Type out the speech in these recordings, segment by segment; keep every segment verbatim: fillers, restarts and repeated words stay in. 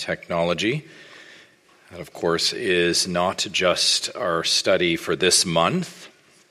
technology. That, of course, is not just our study for this month.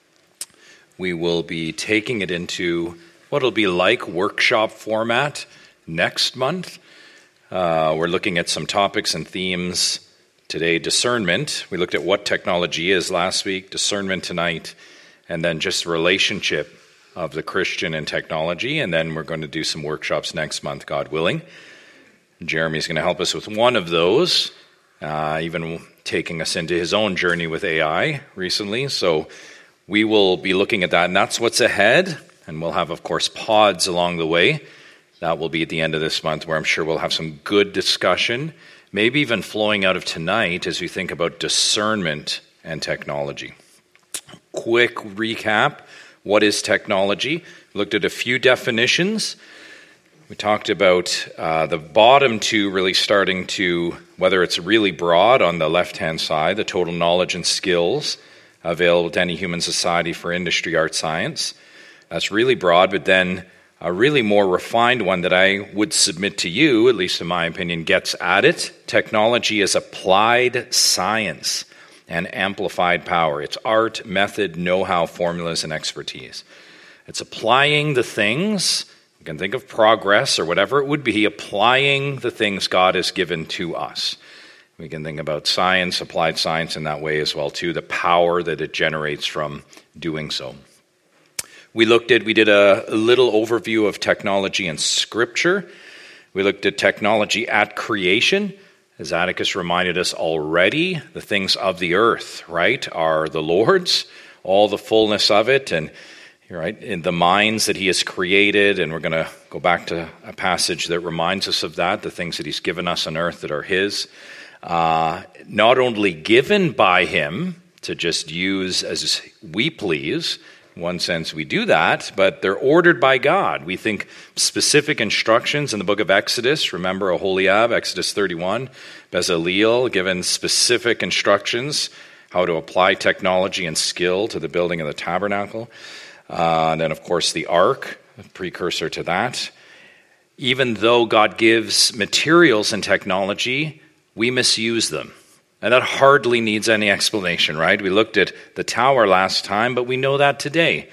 We will be taking it into what it'll be like workshop format next month. Uh, we're looking at some topics and themes today. Discernment. We looked at what technology is last week. Discernment tonight. And then just relationship of the Christian and technology. And then we're going to do some workshops next month, God willing. Jeremy's going to help us with one of those, uh, even taking us into his own journey with A I recently. So we will be looking at that, and that's what's ahead. And we'll have, of course, pods along the way. That will be at the end of this month, where I'm sure we'll have some good discussion, maybe even flowing out of tonight as we think about discernment and technology. Quick recap. What is technology? We looked at a few definitions. We talked about uh, the bottom two really starting to, whether it's really broad on the left-hand side, the total knowledge and skills available to any human society for industry, art, science. That's really broad, but then a really more refined one that I would submit to you, at least in my opinion, gets at it. Technology is applied science and amplified power. It's art, method, know-how, formulas, and expertise. It's applying the things, you can think of progress or whatever it would be, applying the things God has given to us. We can think about science, applied science in that way as well too, the power that it generates from doing so. We looked at, we did a, a little overview of technology in Scripture. We looked at technology at creation. As Atticus reminded us already, the things of the earth, right, are the Lord's, all the fullness of it, and right, in the minds that he has created, and we're going to go back to a passage that reminds us of that, the things that he's given us on earth that are his. Uh, not only given by him to just use as we please, in one sense we do that, but they're ordered by God. We think specific instructions in the book of Exodus. Remember Oholiab, Exodus thirty-one, Bezaleel, given specific instructions how to apply technology and skill to the building of the tabernacle. Uh, and then, of course, the ark, a precursor to that. Even though God gives materials and technology, we misuse them. And that hardly needs any explanation, right? We looked at the tower last time, but we know that today.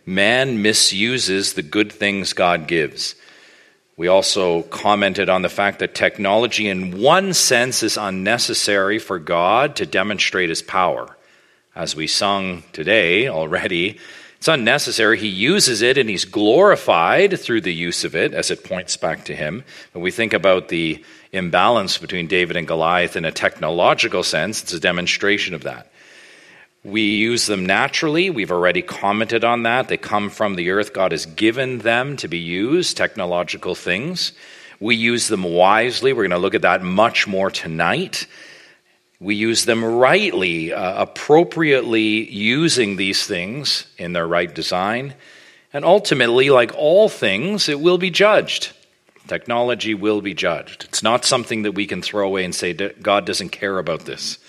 Man misuses the good things God gives. We also commented on the fact that technology in one sense is unnecessary for God to demonstrate his power. As we sung today already, it's unnecessary. He uses it and he's glorified through the use of it as it points back to him. But we think about the imbalance between David and Goliath in a technological sense. It's a demonstration of that. We use them naturally. We've already commented on that. They come from the earth. God has given them to be used, technological things. We use them wisely. We're going to look at that much more tonight. We use them rightly, uh, appropriately using these things in their right design. And ultimately, like all things, it will be judged. Technology will be judged. It's not something that we can throw away and say, God doesn't care about this.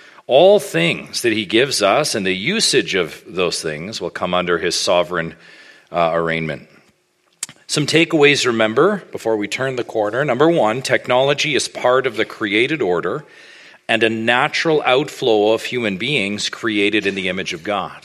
All things that he gives us and the usage of those things will come under his sovereign uh, arraignment. Some takeaways, remember, before we turn the corner. Number one, technology is part of the created order and a natural outflow of human beings created in the image of God.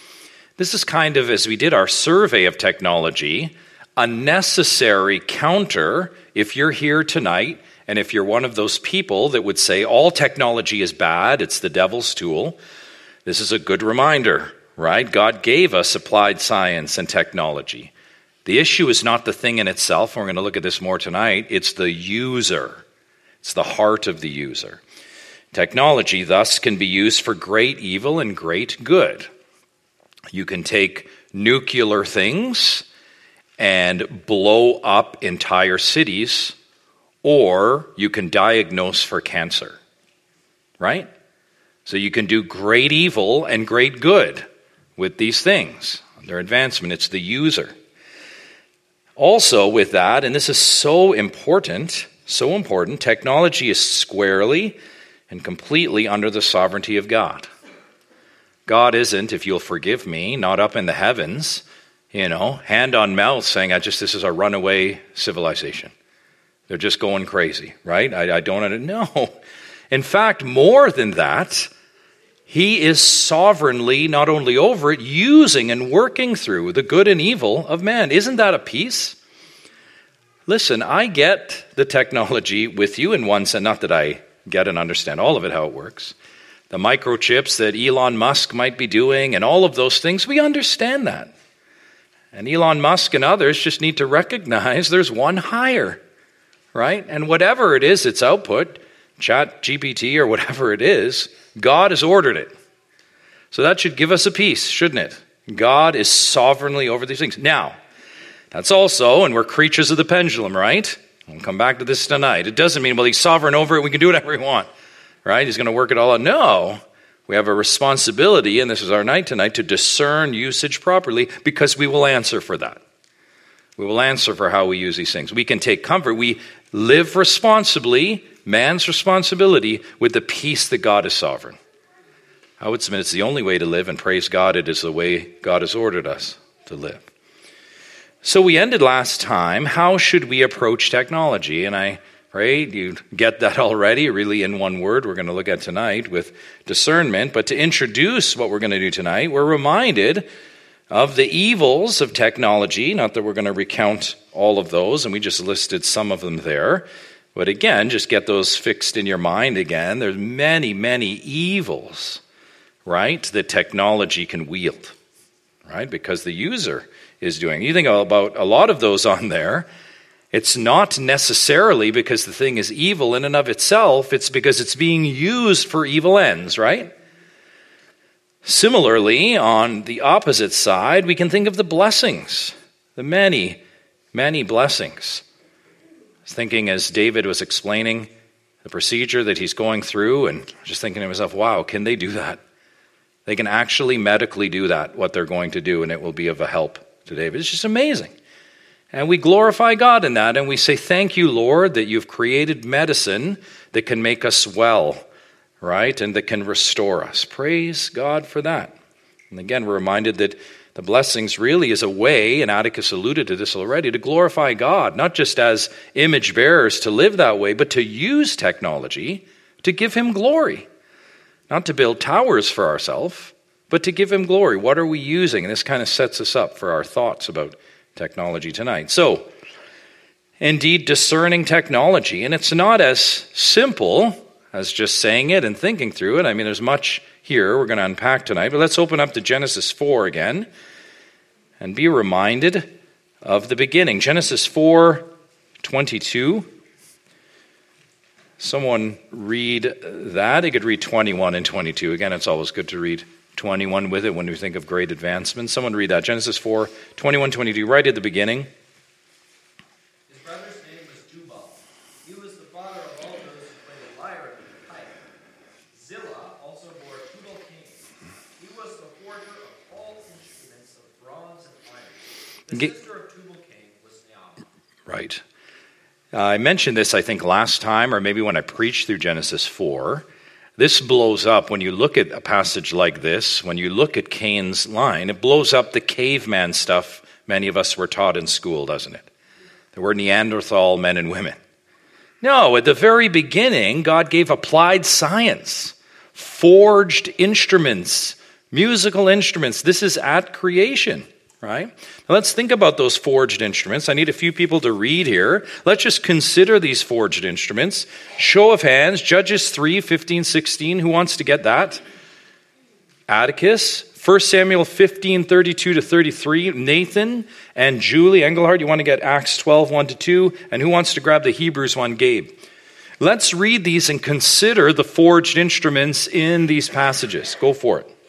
This is kind of, as we did our survey of technology, a necessary counter if you're here tonight and if you're one of those people that would say all technology is bad, it's the devil's tool. This is a good reminder, right? God gave us applied science and technology. The issue is not the thing in itself, and we're going to look at this more tonight. It's the user. It's the heart of the user. Technology, thus, can be used for great evil and great good. You can take nuclear things and blow up entire cities, or you can diagnose for cancer, right? So you can do great evil and great good with these things. Their advancement, it's the user. Also with that, and this is so important, so important, technology is squarely and completely under the sovereignty of God. God isn't, if you'll forgive me, not up in the heavens, you know, hand on mouth saying, I just, this is a runaway civilization. They're just going crazy, right? I, I don't know. In fact, more than that, he is sovereignly not only over it, using and working through the good and evil of man. Isn't that a peace? Listen, I get the technology with you in one sense, not that I get and understand all of it, how it works. The microchips that Elon Musk might be doing and all of those things, we understand that. And Elon Musk and others just need to recognize there's one higher, right? And whatever it is, its output, Chat G P T or whatever it is, God has ordered it. So that should give us a peace, shouldn't it? God is sovereignly over these things. Now, that's also, and we're creatures of the pendulum, right? We'll come back to this tonight. It doesn't mean, well, he's sovereign over it, we can do whatever we want, right? He's going to work it all out. No, we have a responsibility, and this is our night tonight, to discern usage properly, because we will answer for that. We will answer for how we use these things. We can take comfort. We live responsibly, man's responsibility, with the peace that God is sovereign. I would submit it's the only way to live, and praise God, it is the way God has ordered us to live. So we ended last time, how should we approach technology? And I pray you get that already, really in one word we're going to look at tonight with discernment. But to introduce what we're going to do tonight, we're reminded of the evils of technology. Not that we're going to recount all of those, and we just listed some of them there. But again, just get those fixed in your mind again. There's many, many evils, right, that technology can wield, right, because the user is doing. You think about a lot of those on there, it's not necessarily because the thing is evil in and of itself, it's because it's being used for evil ends, right? Similarly, on the opposite side, we can think of the blessings, the many, many blessings. I was thinking as David was explaining the procedure that he's going through, and just thinking to myself, wow, can they do that? They can actually medically do that, what they're going to do, and it will be of a help to David. It's just amazing. And we glorify God in that, and we say, thank you, Lord, that you've created medicine that can make us well, right, and that can restore us. Praise God for that. And again, we're reminded that the blessings really is a way, and Atticus alluded to this already, to glorify God, not just as image bearers to live that way, but to use technology to give him glory. Not to build towers for ourselves, but to give him glory. What are we using? And this kind of sets us up for our thoughts about technology tonight. So, indeed, discerning technology. And it's not as simple as just saying it and thinking through it. I mean, there's much here we're going to unpack tonight. But let's open up to Genesis four again and be reminded of the beginning. Genesis four twenty-two. Someone read that. You could read twenty-one and twenty-two. Again, it's always good to read twenty-one with it when we think of great advancements. Someone read that. Genesis four, twenty-one, twenty-two, right at the beginning. His brother's name was Jubal. He was the father of all those who played the lyre and the pipe. Zillah also bore Tubal-Cain. He was the forger of all instruments of bronze and iron. The Get, sister of Tubal-Cain was Naamah. Right. Uh, I mentioned this, I think, last time, or maybe when I preached through Genesis four. This blows up when you look at a passage like this, when you look at Cain's line, it blows up the caveman stuff many of us were taught in school, doesn't it? There were Neanderthal men and women. No, at the very beginning, God gave applied science, forged instruments, musical instruments. This is at creation, right? Now let's think about those forged instruments. I need a few people to read here. Let's just consider these forged instruments. Show of hands, Judges three, fifteen, sixteen. Who wants to get that? Atticus. First Samuel fifteen, thirty-two to thirty-three. Nathan and Julie Engelhardt, you want to get Acts twelve, one to two. And who wants to grab the Hebrews one? Gabe. Let's read these and consider the forged instruments in these passages. Go for it.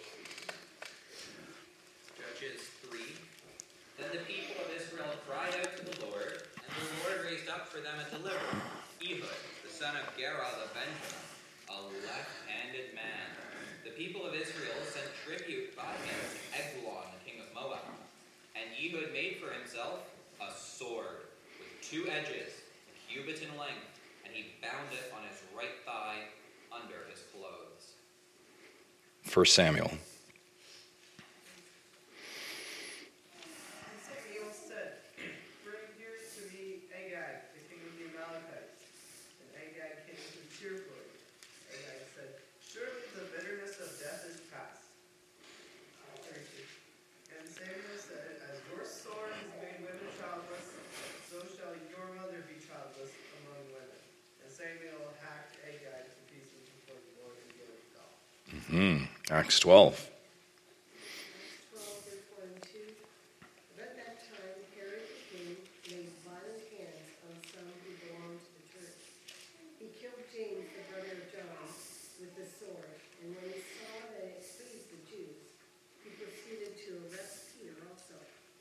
Two edges, a cubit in length, and he bound it on his right thigh under his clothes. First Samuel. And Samuel said, bring here to me Agag, the king of the Amalekites. Mm-hmm. Acts twelve. twelve, verse one and two. But at that time, Herod the king laid violent hands on some who belonged to the church. He killed James, the brother of John, with the sword, and when he saw that it pleased the Jews, he proceeded to arrest Peter also.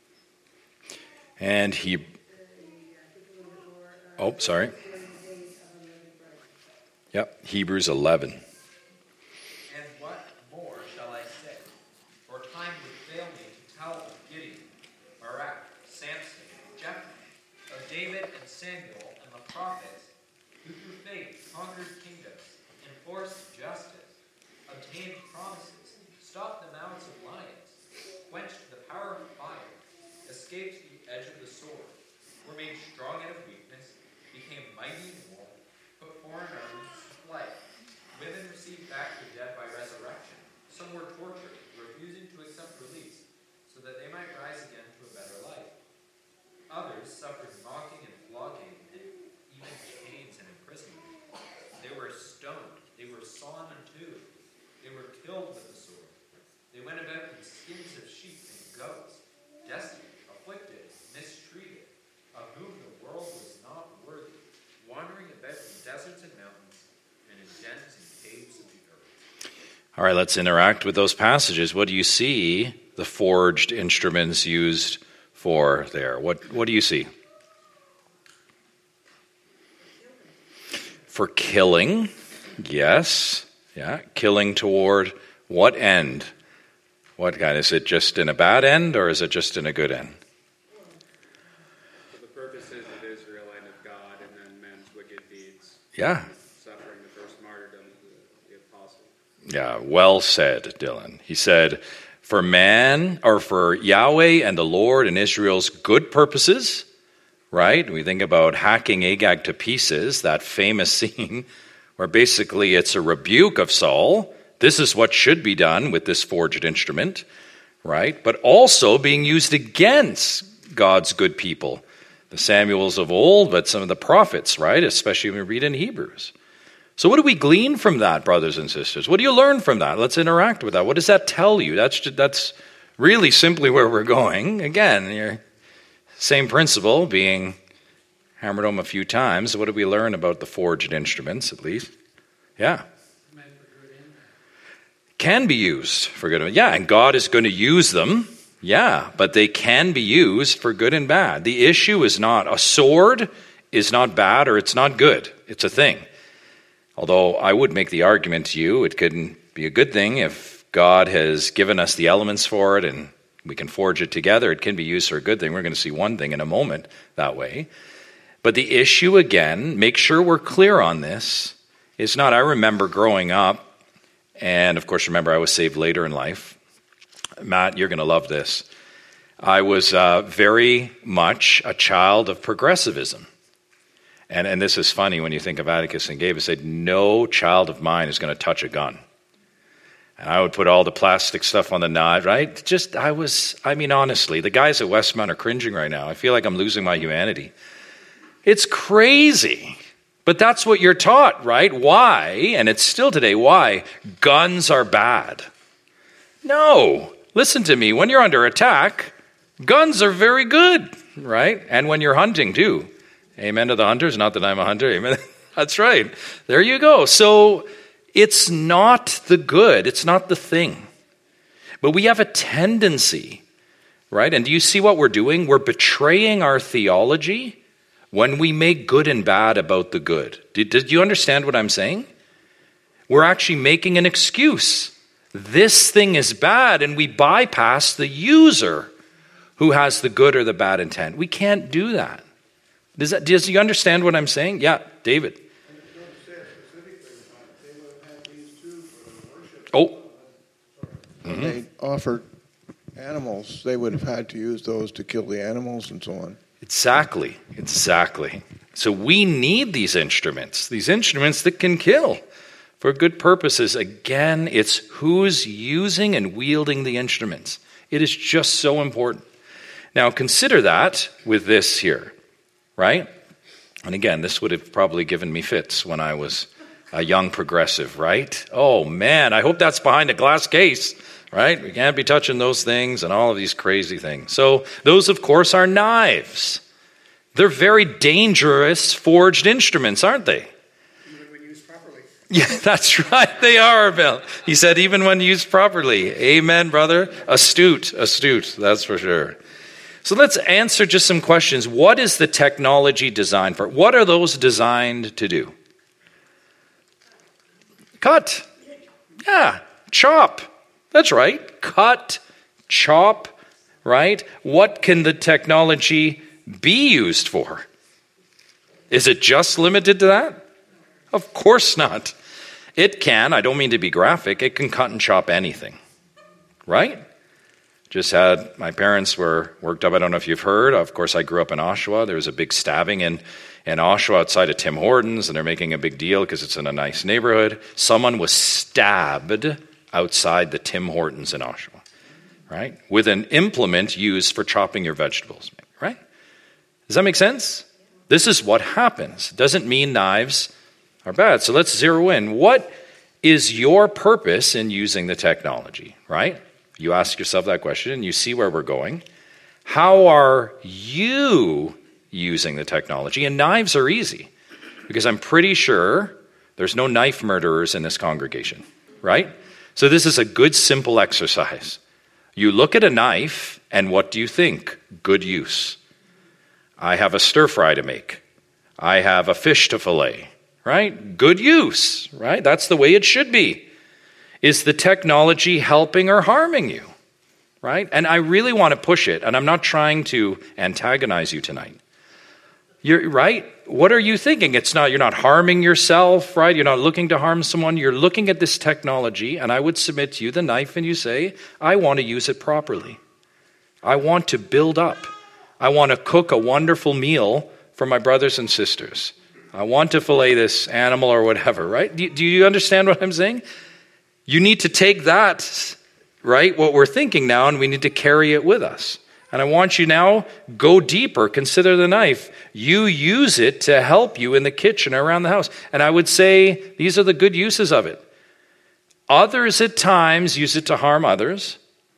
And he... Uh, I think a little bit more. Uh, Oh, sorry. during the days of unleavened bread. Yep, Hebrews eleven. And what more shall I say? For time would fail me to tell of Gideon, Barak, Samson, Jephthah, of David and Samuel and the prophets, who through faith conquered kingdoms, enforced justice, obtained promises, stopped the mouths of lions, quenched the power of fire, escaped the edge of the sword, were made strong out of weakness, became mighty in war, put foreign armies to flight. Women received back the dead by resurrection. Some were tortured, refusing to accept release, so that they might rise again to a better life. Others suffered mocking and flogging, and even chains and imprisonment. They were stoned, they were sawn in two, they were killed with the sword. They went about in skins of sheep and goats, destitute, afflicted, mistreated, of whom the world was not worthy, wandering about in deserts and mountains, and in dens and caves of the earth. All right, let's interact with those passages. What do you see the forged instruments used for there? What, what do you see? For killing, yes. Yeah, killing toward what end? What kind? Is it just in a bad end, or is it just in a good end? For the purposes of Israel and of God, and then men's wicked deeds. Yeah. Suffering the first martyrdom of the, the apostle. Yeah, well said, Dylan. He said, for man, or for Yahweh and the Lord and Israel's good purposes, right? We think about hacking Agag to pieces, that famous scene where basically it's a rebuke of Saul. This is what should be done with this forged instrument, right? But also being used against God's good people, the Samuels of old, but some of the prophets, right? Especially when we read in Hebrews. So what do we glean from that, brothers and sisters? What do you learn from that? Let's interact with that. What does that tell you? That's just, that's really simply where we're going. Again, your same principle being hammered home a few times. What do we learn about the forged instruments, at least? Yeah. Can be used for good and bad. Yeah, and God is going to use them. Yeah, but they can be used for good and bad. The issue is not a sword is not bad or it's not good. It's a thing. Although I would make the argument to you, it could be a good thing if God has given us the elements for it and we can forge it together. It can be used for a good thing. We're going to see one thing in a moment that way. But the issue, again, make sure we're clear on this, is not, I remember growing up, and of course, remember, I was saved later in life. Matt, you're going to love this. I was uh, very much a child of progressivism. And, and this is funny when you think of Atticus and Gabe. He said, no child of mine is going to touch a gun. And I would put all the plastic stuff on the knife, right? Just, I was, I mean, honestly, the guys at Westmount are cringing right now. I feel like I'm losing my humanity. It's crazy. But that's what you're taught, right? Why? And it's still today, why? Guns are bad. No. Listen to me. When you're under attack, guns are very good, right? And when you're hunting, too. Amen to the hunters. Not that I'm a hunter. Amen. That's right. There you go. So it's not the good. It's not the thing. But we have a tendency, right? And do you see what we're doing? We're betraying our theology when we make good and bad about the good. Did, did you understand what I'm saying? We're actually making an excuse. This thing is bad, and we bypass the user who has the good or the bad intent. We can't do that. Does that, does you understand what I'm saying? Yeah, David. Oh. When they offered animals, they would have had to use those to kill the animals and so on. Exactly, exactly. So we need these instruments, these instruments that can kill for good purposes. Again, it's who's using and wielding the instruments. It is just so important. Now consider that with this here, right? And again, this would have probably given me fits when I was a young progressive, right? Oh man, I hope that's behind a glass case, right? We can't be touching those things and all of these crazy things. So those, of course, are knives. They're very dangerous forged instruments, aren't they? Even when used properly. Yeah, that's right. They are, Bill. He said, even when used properly. Amen, brother. Astute, astute. That's for sure. So let's answer just some questions. What is the technology designed for? What are those designed to do? Cut. Yeah. Chop. That's right. Cut, chop, right? What can the technology be used for? Is it just limited to that? Of course not. It can, I don't mean to be graphic, it can cut and chop anything, right? Just had, my parents were worked up, I don't know if you've heard, of course I grew up in Oshawa, there was a big stabbing in, in Oshawa outside of Tim Hortons, and they're making a big deal because it's in a nice neighborhood. Someone was stabbed outside the Tim Hortons in Oshawa, right? With an implement used for chopping your vegetables, right? Does that make sense? This is what happens. Doesn't mean knives are bad. So let's zero in. What is your purpose in using the technology, right? You ask yourself that question and you see where we're going. How are you using the technology? And knives are easy because I'm pretty sure there's no knife murderers in this congregation, right? So this is a good, simple exercise. You look at a knife and what do you think? Good use. I have a stir fry to make. I have a fish to fillet, right? Good use, right? That's the way it should be. Is the technology helping or harming you, right? And I really want to push it, and I'm not trying to antagonize you tonight. You're right. What are you thinking? It's not, you're not harming yourself, right? You're not looking to harm someone. You're looking at this technology, and I would submit to you the knife, and you say, I want to use it properly. I want to build up. I want to cook a wonderful meal for my brothers and sisters. I want to fillet this animal or whatever, right? Do, do you understand what I'm saying? You need to take that, right, what we're thinking now, and we need to carry it with us. And I want you now, go deeper, consider the knife. You use it to help you in the kitchen or around the house. And I would say these are the good uses of it. Others at times use it to harm others.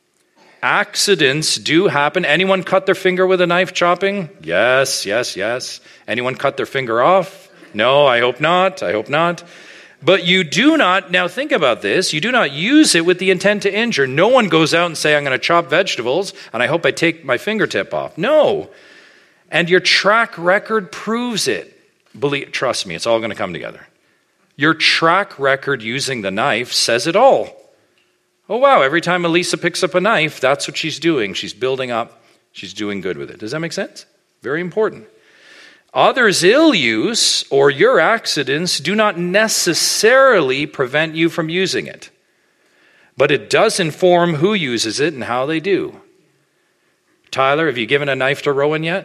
Accidents do happen. Anyone cut their finger with a knife chopping? Yes, yes, yes. Anyone cut their finger off? No, I hope not. I hope not. But you do not, now think about this, you do not use it with the intent to injure. No one goes out and say, I'm going to chop vegetables, and I hope I take my fingertip off. No. And your track record proves it. Believe, trust me, it's all going to come together. Your track record using the knife says it all. Oh, wow, every time Elisa picks up a knife, that's what she's doing. She's building up. She's doing good with it. Does that make sense? Very important. Others' ill use or your accidents do not necessarily prevent you from using it. But it does inform who uses it and how they do. Tyler, have you given a knife to Rowan yet?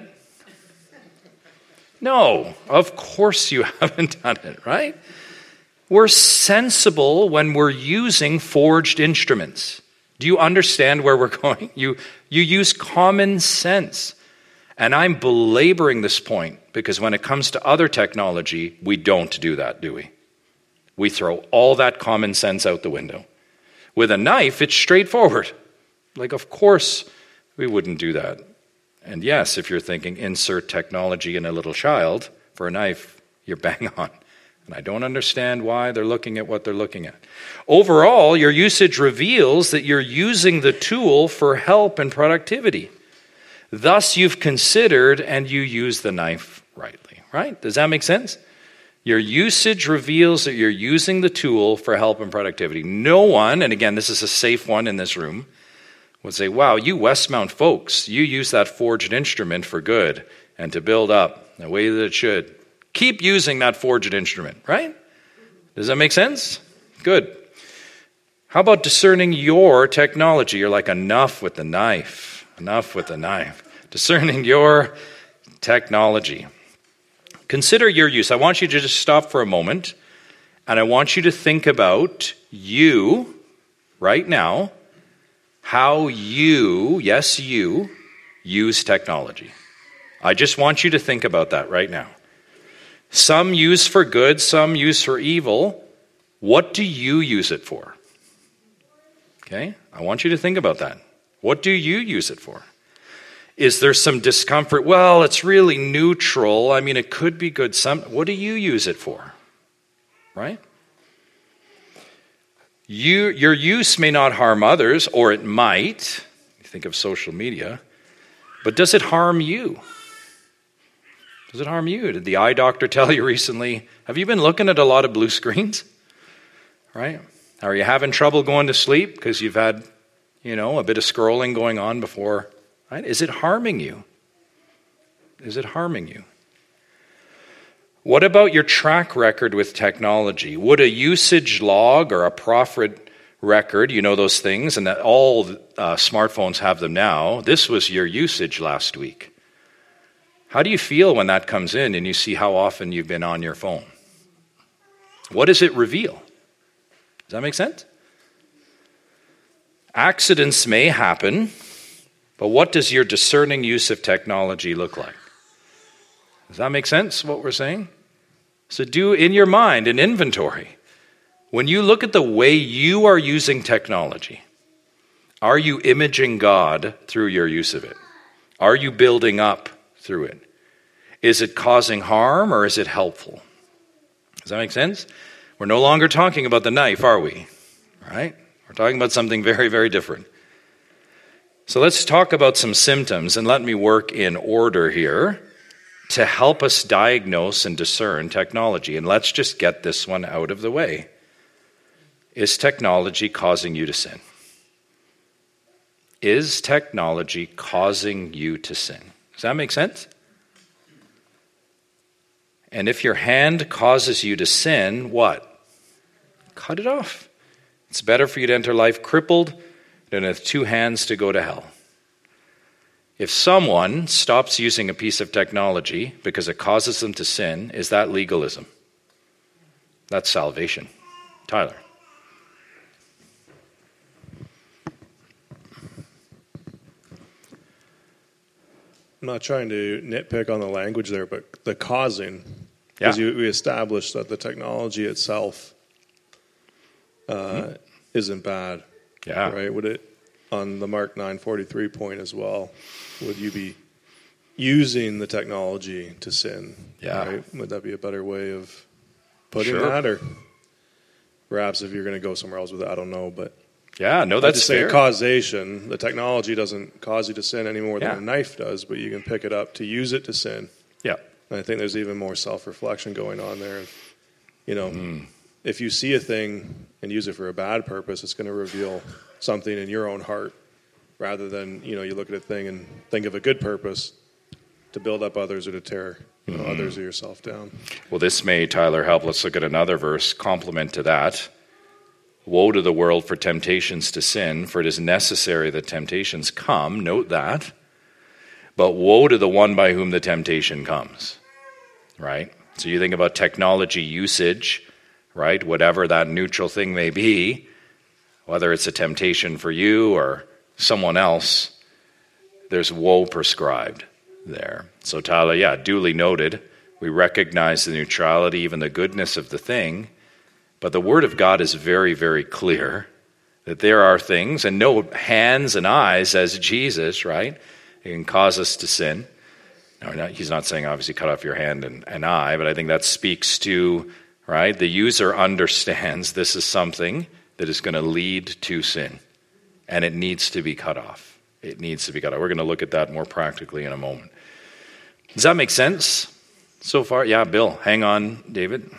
No, of course you haven't done it, right? We're sensible when we're using forged instruments. Do you understand where we're going? You, you use common sense. And I'm belaboring this point because when it comes to other technology, we don't do that, do we? We throw all that common sense out the window. With a knife, it's straightforward. Like, of course, we wouldn't do that. And yes, if you're thinking insert technology in a little child for a knife, you're bang on. And I don't understand why they're looking at what they're looking at. Overall, your usage reveals that you're using the tool for help and productivity. Thus, you've considered and you use the knife rightly, right? Does that make sense? Your usage reveals that you're using the tool for help and productivity. No one, and again, this is a safe one in this room, would say, wow, you Westmount folks, you use that forged instrument for good and to build up the way that it should. Keep using that forged instrument, right? Does that make sense? Good. How about discerning your technology? You're like, enough with the knife. Enough with the knife. Discerning your technology. Consider your use. I want you to just stop for a moment, and I want you to think about you right now, how you, yes, you, use technology. I just want you to think about that right now. Some use for good, some use for evil. What do you use it for? Okay, I want you to think about that. What do you use it for? Is there some discomfort? Well, it's really neutral. I mean, it could be good. Some. What do you use it for? Right? You, your use may not harm others, or it might. You think of social media. But does it harm you? Does it harm you? Did the eye doctor tell you recently, have you been looking at a lot of blue screens? Right? Are you having trouble going to sleep because you've had, you know, a bit of scrolling going on before? Right? Is it harming you? Is it harming you? What about your track record with technology? Would a usage log or a profit record, you know those things, and that all uh, smartphones have them now, this was your usage last week. How do you feel when that comes in and you see how often you've been on your phone? What does it reveal? Does that make sense? Accidents may happen, but what does your discerning use of technology look like? Does that make sense, what we're saying? So do in your mind an inventory. When you look at the way you are using technology, are you imaging God through your use of it? Are you building up through it? Is it causing harm or is it helpful? Does that make sense? We're no longer talking about the knife, are we? Right? We're talking about something very, very different. So let's talk about some symptoms, and let me work in order here to help us diagnose and discern technology. And let's just get this one out of the way. Is technology causing you to sin? Is technology causing you to sin? Does that make sense? And if your hand causes you to sin, what? Cut it off. It's better for you to enter life crippled than with two hands to go to hell. If someone stops using a piece of technology because it causes them to sin, is that legalism? That's salvation. Tyler. I'm not trying to nitpick on the language there, but the causing, because yeah. we established that the technology itself uh, mm-hmm. isn't bad. Yeah. Right? Would it, on the Mark nine forty-three point as well, would you be using the technology to sin? Yeah. Right? Would that be a better way of putting sure. that? Or perhaps if you're going to go somewhere else with it, I don't know, but yeah, no, that's just fair. Say causation. The technology doesn't cause you to sin any more than yeah. a knife does, but you can pick it up to use it to sin. Yeah. And I think there's even more self-reflection going on there. You know, mm. if you see a thing and use it for a bad purpose, it's going to reveal something in your own heart rather than, you know, you look at a thing and think of a good purpose to build up others or to tear you know, mm. others or yourself down. Well, this may, Tyler, help. Let's look at another verse, complement to that. Woe to the world for temptations to sin, for it is necessary that temptations come. Note that. But woe to the one by whom the temptation comes. Right? So you think about technology usage, right? Whatever that neutral thing may be, whether it's a temptation for you or someone else, there's woe prescribed there. So Tyler, yeah, duly noted. We recognize the neutrality, even the goodness of the thing. But the Word of God is very, very clear that there are things, and no hands and eyes as Jesus, right? It can cause us to sin. No, not, he's not saying obviously cut off your hand and, and eye, but I think that speaks to, right, the user understands this is something that is going to lead to sin, and it needs to be cut off. It needs to be cut off. We're going to look at that more practically in a moment. Does that make sense so far? Yeah, Bill. Hang on, David.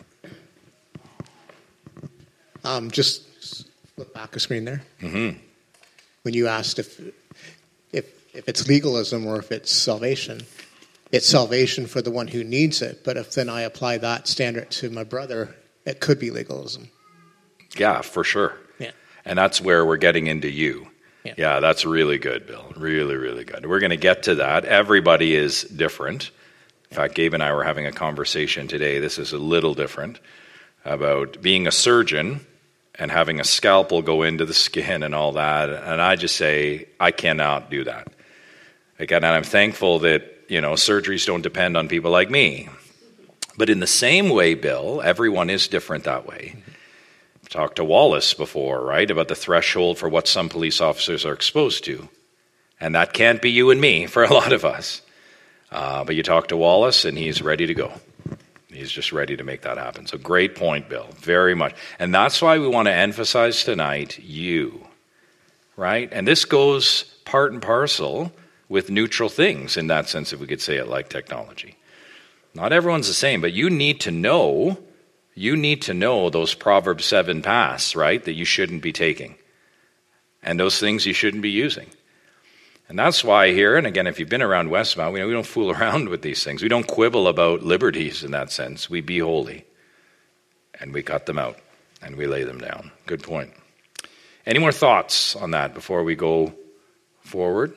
Um, just flip back a screen there. Mm-hmm. When you asked if, if if it's legalism or if it's salvation, it's salvation for the one who needs it. But if then I apply that standard to my brother, it could be legalism. Yeah, for sure. Yeah. And that's where we're getting into you. Yeah, yeah that's really good, Bill. Really, really good. We're going to get to that. Everybody is different. In fact, Gabe and I were having a conversation today. This is a little different about being a surgeon and having a scalpel go into the skin and all that. And I just say, I cannot do that. Again, and I'm thankful that, you know, surgeries don't depend on people like me. But in the same way, Bill, everyone is different that way. I've talked to Wallace before, right, about the threshold for what some police officers are exposed to. And that can't be you and me for a lot of us. Uh, but you talk to Wallace, and he's ready to go. He's just ready to make that happen. So great point, Bill, very much. And that's why we want to emphasize tonight you, right? And this goes part and parcel with neutral things in that sense, if we could say it, like technology. Not everyone's the same, but you need to know, you need to know those Proverbs seven paths, right, that you shouldn't be taking. And those things you shouldn't be using. And that's why here, and again, if you've been around Westmount, we, we don't fool around with these things. We don't quibble about liberties in that sense. We be holy. And we cut them out. And we lay them down. Good point. Any more thoughts on that before we go forward?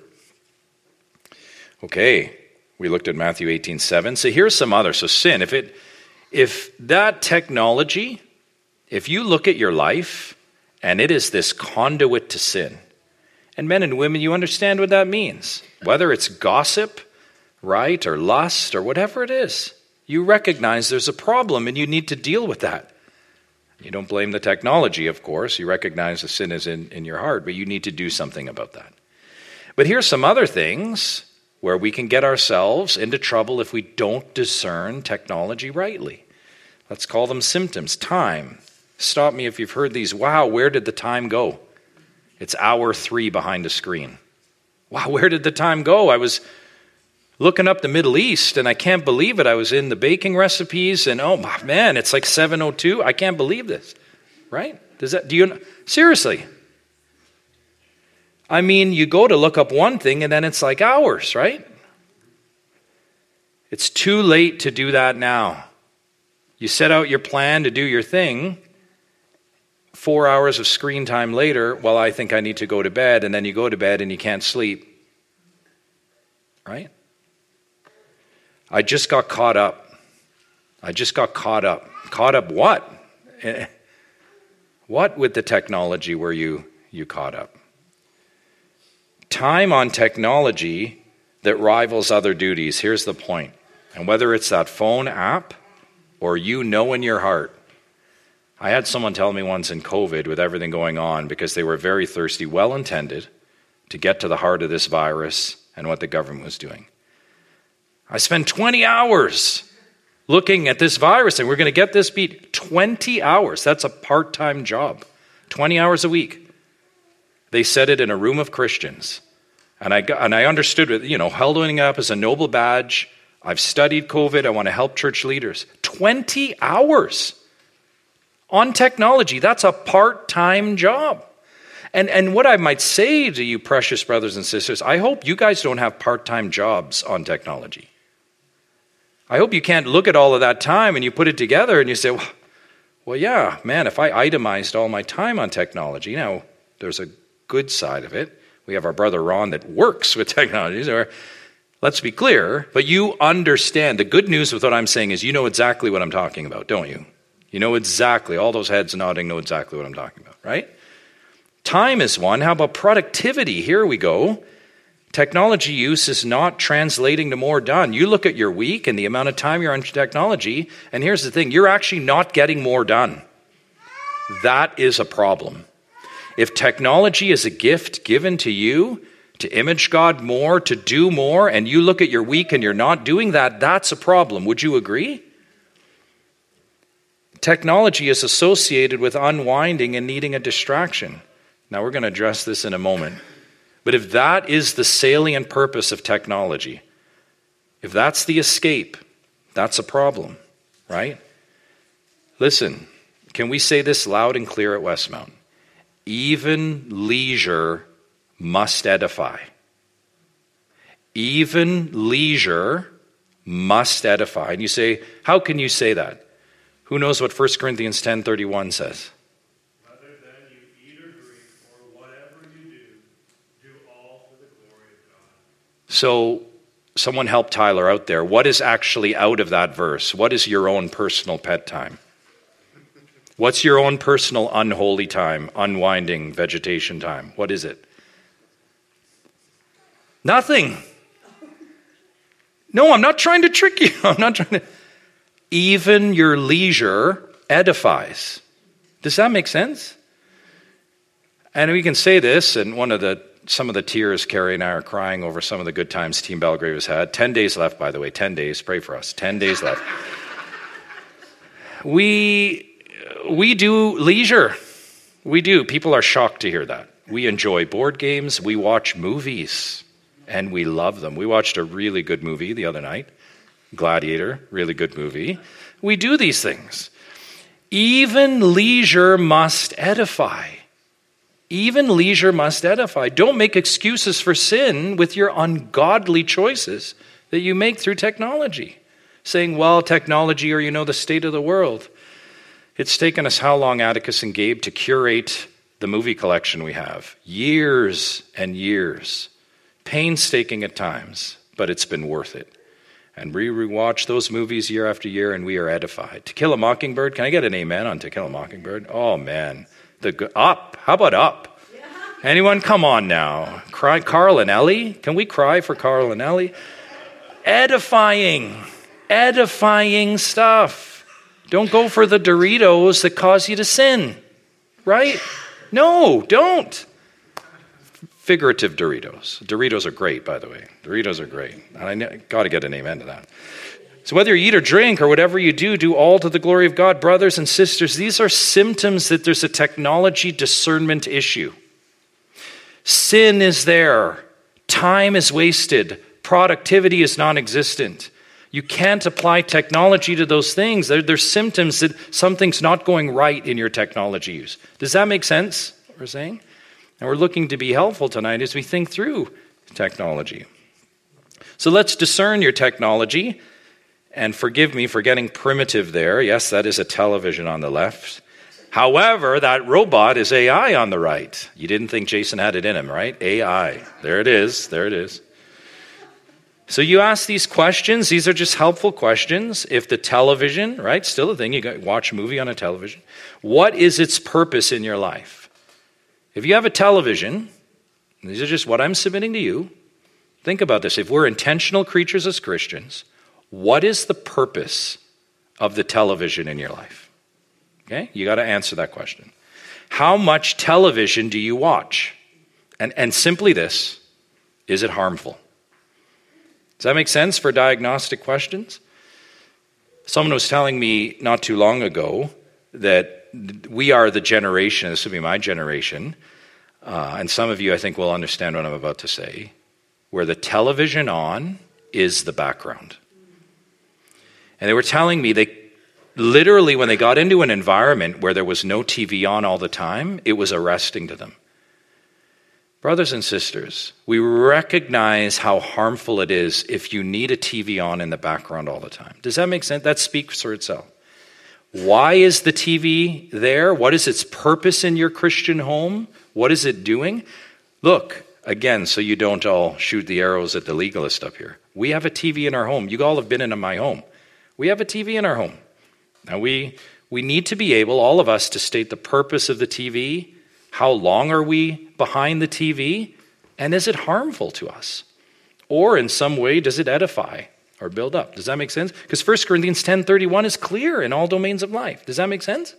Okay. We looked at Matthew eighteen seven. So here's some other. So sin, if it, if that technology, if you look at your life, and it is this conduit to sin, and men and women, you understand what that means. Whether it's gossip, right, or lust, or whatever it is, you recognize there's a problem and you need to deal with that. You don't blame the technology, of course. You recognize the sin is in, in your heart, but you need to do something about that. But here's some other things where we can get ourselves into trouble if we don't discern technology rightly. Let's call them symptoms. Time. Stop me if you've heard these. Wow, where did the time go? It's hour three behind a screen. Wow, where did the time go? I was looking up the Middle East, and I can't believe it. I was in the baking recipes, and oh man, it's like seven oh two. I can't believe this. Right? Does that? Do you? Seriously? I mean, you go to look up one thing, and then it's like hours, right? It's too late to do that now. You set out your plan to do your thing. Four hours of screen time later, well, I think I need to go to bed, and then you go to bed and you can't sleep. Right? I just got caught up. I just got caught up. Caught up what? What with the technology were you, you caught up? Time on technology that rivals other duties. Here's the point. And whether it's that phone app or you know in your heart, I had someone tell me once in COVID with everything going on because they were very thirsty, well-intended, to get to the heart of this virus and what the government was doing. I spent twenty hours looking at this virus and we're going to get this beat. twenty hours. That's a part-time job. twenty hours a week. They said it in a room of Christians. And I, got, and I understood it, you know, holding up as a noble badge. I've studied COVID. I want to help church leaders. twenty hours. On technology, that's a part-time job. And and what I might say to you, precious brothers and sisters, I hope you guys don't have part-time jobs on technology. I hope you can't look at all of that time and you put it together and you say, well, well yeah, man, if I itemized all my time on technology, now there's a good side of it. We have our brother Ron that works with technology. So let's be clear, but you understand. The good news with what I'm saying is you know exactly what I'm talking about, don't you? You know exactly, all those heads nodding know exactly what I'm talking about, right? Time is one. How about productivity? Here we go. Technology use is not translating to more done. You look at your week and the amount of time you're on technology, and here's the thing, you're actually not getting more done. That is a problem. If technology is a gift given to you to image God more, to do more, and you look at your week and you're not doing that, that's a problem. Would you agree? Technology is associated with unwinding and needing a distraction. Now, we're going to address this in a moment. But if that is the salient purpose of technology, if that's the escape, that's a problem, right? Listen, can we say this loud and clear at Westmount? Even leisure must edify. Even leisure must edify. And you say, how can you say that? Who knows what First Corinthians ten thirty-one says? Rather than you eat or drink or whatever you do, do all for the glory of God. So, someone help Tyler out there. What is actually out of that verse? What is your own personal pet time? What's your own personal unholy time, unwinding vegetation time? What is it? Nothing. No, I'm not trying to trick you. I'm not trying to. Even your leisure edifies. Does that make sense? And we can say this, and one of the some of the tears Carrie and I are crying over some of the good times Team Belgrave has had. Ten days left, by the way. Ten days. Pray for us. Ten days left. We we do leisure. We do. People are shocked to hear that. We enjoy board games. We watch movies, and we love them. We watched a really good movie the other night. Gladiator, really good movie. We do these things. Even leisure must edify. Even leisure must edify. Don't make excuses for sin with your ungodly choices that you make through technology. Saying, well, technology, or you know the state of the world. It's taken us how long, Atticus and Gabe, to curate the movie collection we have? Years and years. Painstaking at times, but it's been worth it. And we rewatch those movies year after year, and we are edified. To Kill a Mockingbird, can I get an amen on To Kill a Mockingbird? Oh, man. The Up. How about Up? Anyone? Come on now. Cry, Carl and Ellie? Can we cry for Carl and Ellie? Edifying. Edifying stuff. Don't go for the Doritos that cause you to sin. Right? No, don't. Figurative Doritos. Doritos are great, by the way. Doritos are great. And I got to get an amen to that. So whether you eat or drink or whatever you do, do all to the glory of God. Brothers and sisters, these are symptoms that there's a technology discernment issue. Sin is there. Time is wasted. Productivity is non-existent. You can't apply technology to those things. They're, they're symptoms that something's not going right in your technology use. Does that make sense, what we're saying? And we're looking to be helpful tonight as we think through technology. So let's discern your technology. And forgive me for getting primitive there. Yes, that is a television on the left. However, that robot is A I on the right. You didn't think Jason had it in him, right? A I. There it is. There it is. So you ask these questions. These are just helpful questions. If the television, right, still a thing, you got watch a movie on a television. What is its purpose in your life? If you have a television, these are just what I'm submitting to you. Think about this. If we're intentional creatures as Christians, what is the purpose of the television in your life? Okay, you got to answer that question. How much television do you watch? And, and simply this, is it harmful? Does that make sense for diagnostic questions? Someone was telling me not too long ago that we are the generation, this would be my generation, uh, and some of you I think will understand what I'm about to say, where the television on is the background. And they were telling me they literally, when they got into an environment where there was no T V on all the time, it was arresting to them. Brothers and sisters, we recognize how harmful it is if you need a T V on in the background all the time. Does that make sense? That speaks for itself. Why is the T V there? What is its purpose in your Christian home? What is it doing? Look, again, so you don't all shoot the arrows at the legalist up here. We have a T V in our home. You all have been in my home. We have a T V in our home. Now, we we need to be able, all of us, to state the purpose of the T V. How long are we behind the T V? And is it harmful to us? Or in some way, does it edify or build up? Does that make sense? Because First Corinthians ten thirty-one is clear in all domains of life. Does that make sense?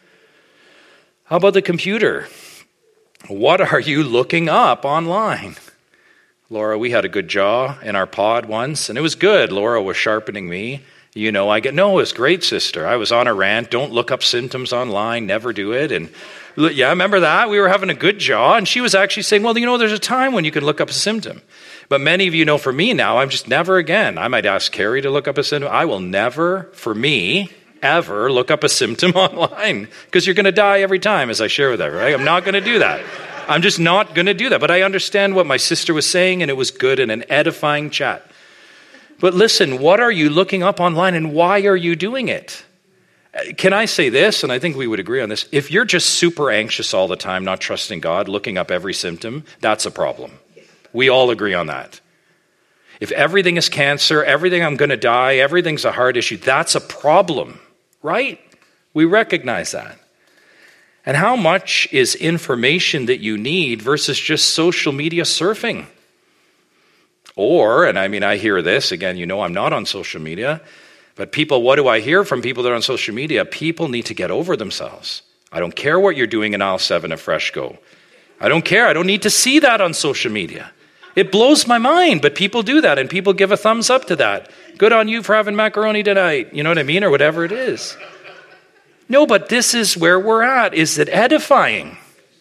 How about the computer? What are you looking up online? Laura, we had a good jaw in our pod once, and it was good. Laura was sharpening me. You know, I get, no, it was great, sister. I was on a rant. Don't look up symptoms online. Never do it. And yeah, remember that? We were having a good jaw. And she was actually saying, well, you know, there's a time when you can look up a symptom. But many of you know for me now, I'm just never again. I might ask Carrie to look up a symptom. I will never, for me, ever look up a symptom online. Because you're going to die every time, as I share with everyone. Right? I'm not going to do that. I'm just not going to do that. But I understand what my sister was saying, and it was good and an edifying chat. But listen, what are you looking up online and why are you doing it? Can I say this, and I think we would agree on this, if you're just super anxious all the time, not trusting God, looking up every symptom, that's a problem. We all agree on that. If everything is cancer, everything I'm going to die, everything's a heart issue, that's a problem, right? We recognize that. And how much is information that you need versus just social media surfing? Or, and I mean, I hear this, again, you know I'm not on social media, But people, what do I hear from people that are on social media? People need to get over themselves. I don't care what you're doing in aisle seven of Freshco. I don't care. I don't need to see that on social media. It blows my mind, but people do that, and people give a thumbs up to that. Good on you for having macaroni tonight. You know what I mean? Or whatever it is. No, but this is where we're at. Is it edifying?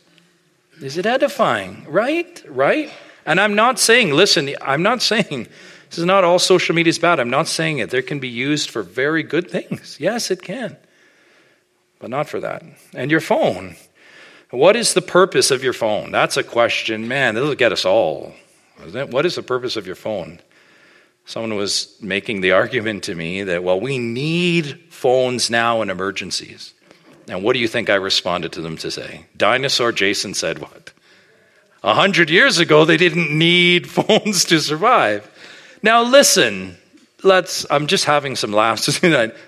Is it edifying? Right? Right? And I'm not saying, listen, I'm not saying, this is not all social media is bad. I'm not saying it. There can be used for very good things. Yes, it can. But not for that. And your phone. What is the purpose of your phone? That's a question. Man, that'll get us all. What is the purpose of your phone? Someone was making the argument to me that, well, we need phones now in emergencies. And what do you think I responded to them to say? Dinosaur Jason said what? A hundred years ago, they didn't need phones to survive. Now listen, let's, I'm just having some laughs.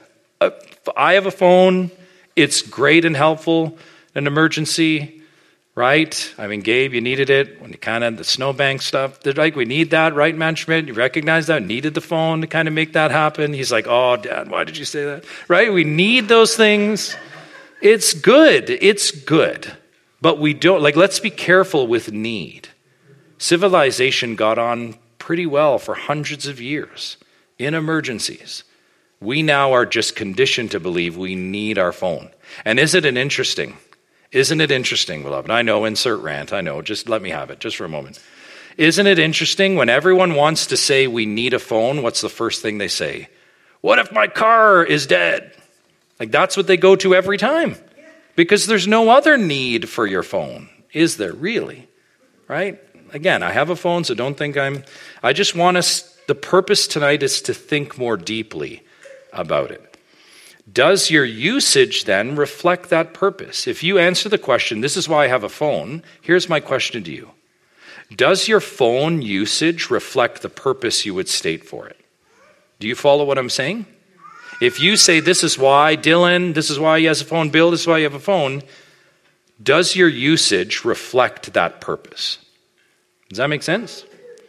I have a phone. It's great and helpful in an emergency, right? I mean, Gabe, you needed it when you kind of, the snowbank stuff. They're like, we need that, right, Manchman? You recognize that? Needed the phone to kind of make that happen. He's like, oh, Dad, why did you say that? Right? We need those things. It's good. It's good. But we don't, like, let's be careful with need. Civilization got on pretty well for hundreds of years in emergencies. We now are just conditioned to believe we need our phone. And isn't it interesting? Isn't it interesting, beloved? I know, insert rant, I know. Just let me have it, just for a moment. Isn't it interesting when everyone wants to say we need a phone, what's the first thing they say? What if my car is dead? Like, that's what they go to every time. Because there's no other need for your phone, is there really? Right? Again, I have a phone, so don't think I'm... I just want us... The purpose tonight is to think more deeply about it. Does your usage then reflect that purpose? If you answer the question, this is why I have a phone, here's my question to you. Does your phone usage reflect the purpose you would state for it? Do you follow what I'm saying? If you say, this is why, Dylan, this is why he has a phone, Bill, this is why you have a phone, does your usage reflect that purpose? Does that make sense?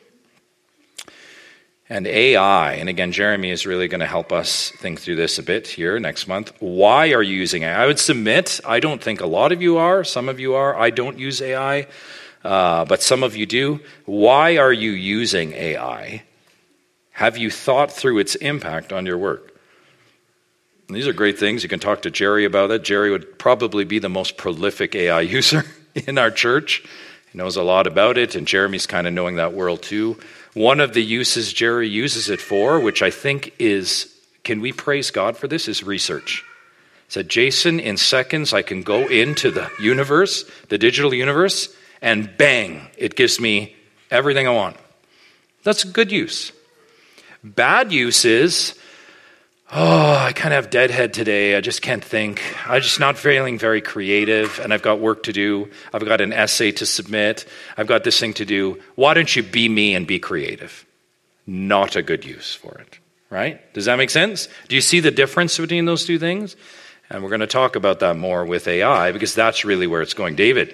And A I, and again, Jeremy is really going to help us think through this a bit here next month. Why are you using A I? I would submit, I don't think a lot of you are. Some of you are. I don't use A I, uh, but some of you do. Why are you using A I? Have you thought through its impact on your work? And these are great things. You can talk to Jerry about it. Jerry would probably be the most prolific A I user in our church. He knows a lot about it, and Jeremy's kind of knowing that world too. One of the uses Jerry uses it for, which I think is, can we praise God for this, is research. He said, Jason, in seconds I can go into the universe, the digital universe, and bang, it gives me everything I want. That's a good use. Bad use is, oh, I kind of have deadhead today. I just can't think. I'm just not feeling very creative, and I've got work to do. I've got an essay to submit. I've got this thing to do. Why don't you be me and be creative? Not a good use for it, right? Does that make sense? Do you see the difference between those two things? And we're going to talk about that more with A I, because that's really where it's going. David?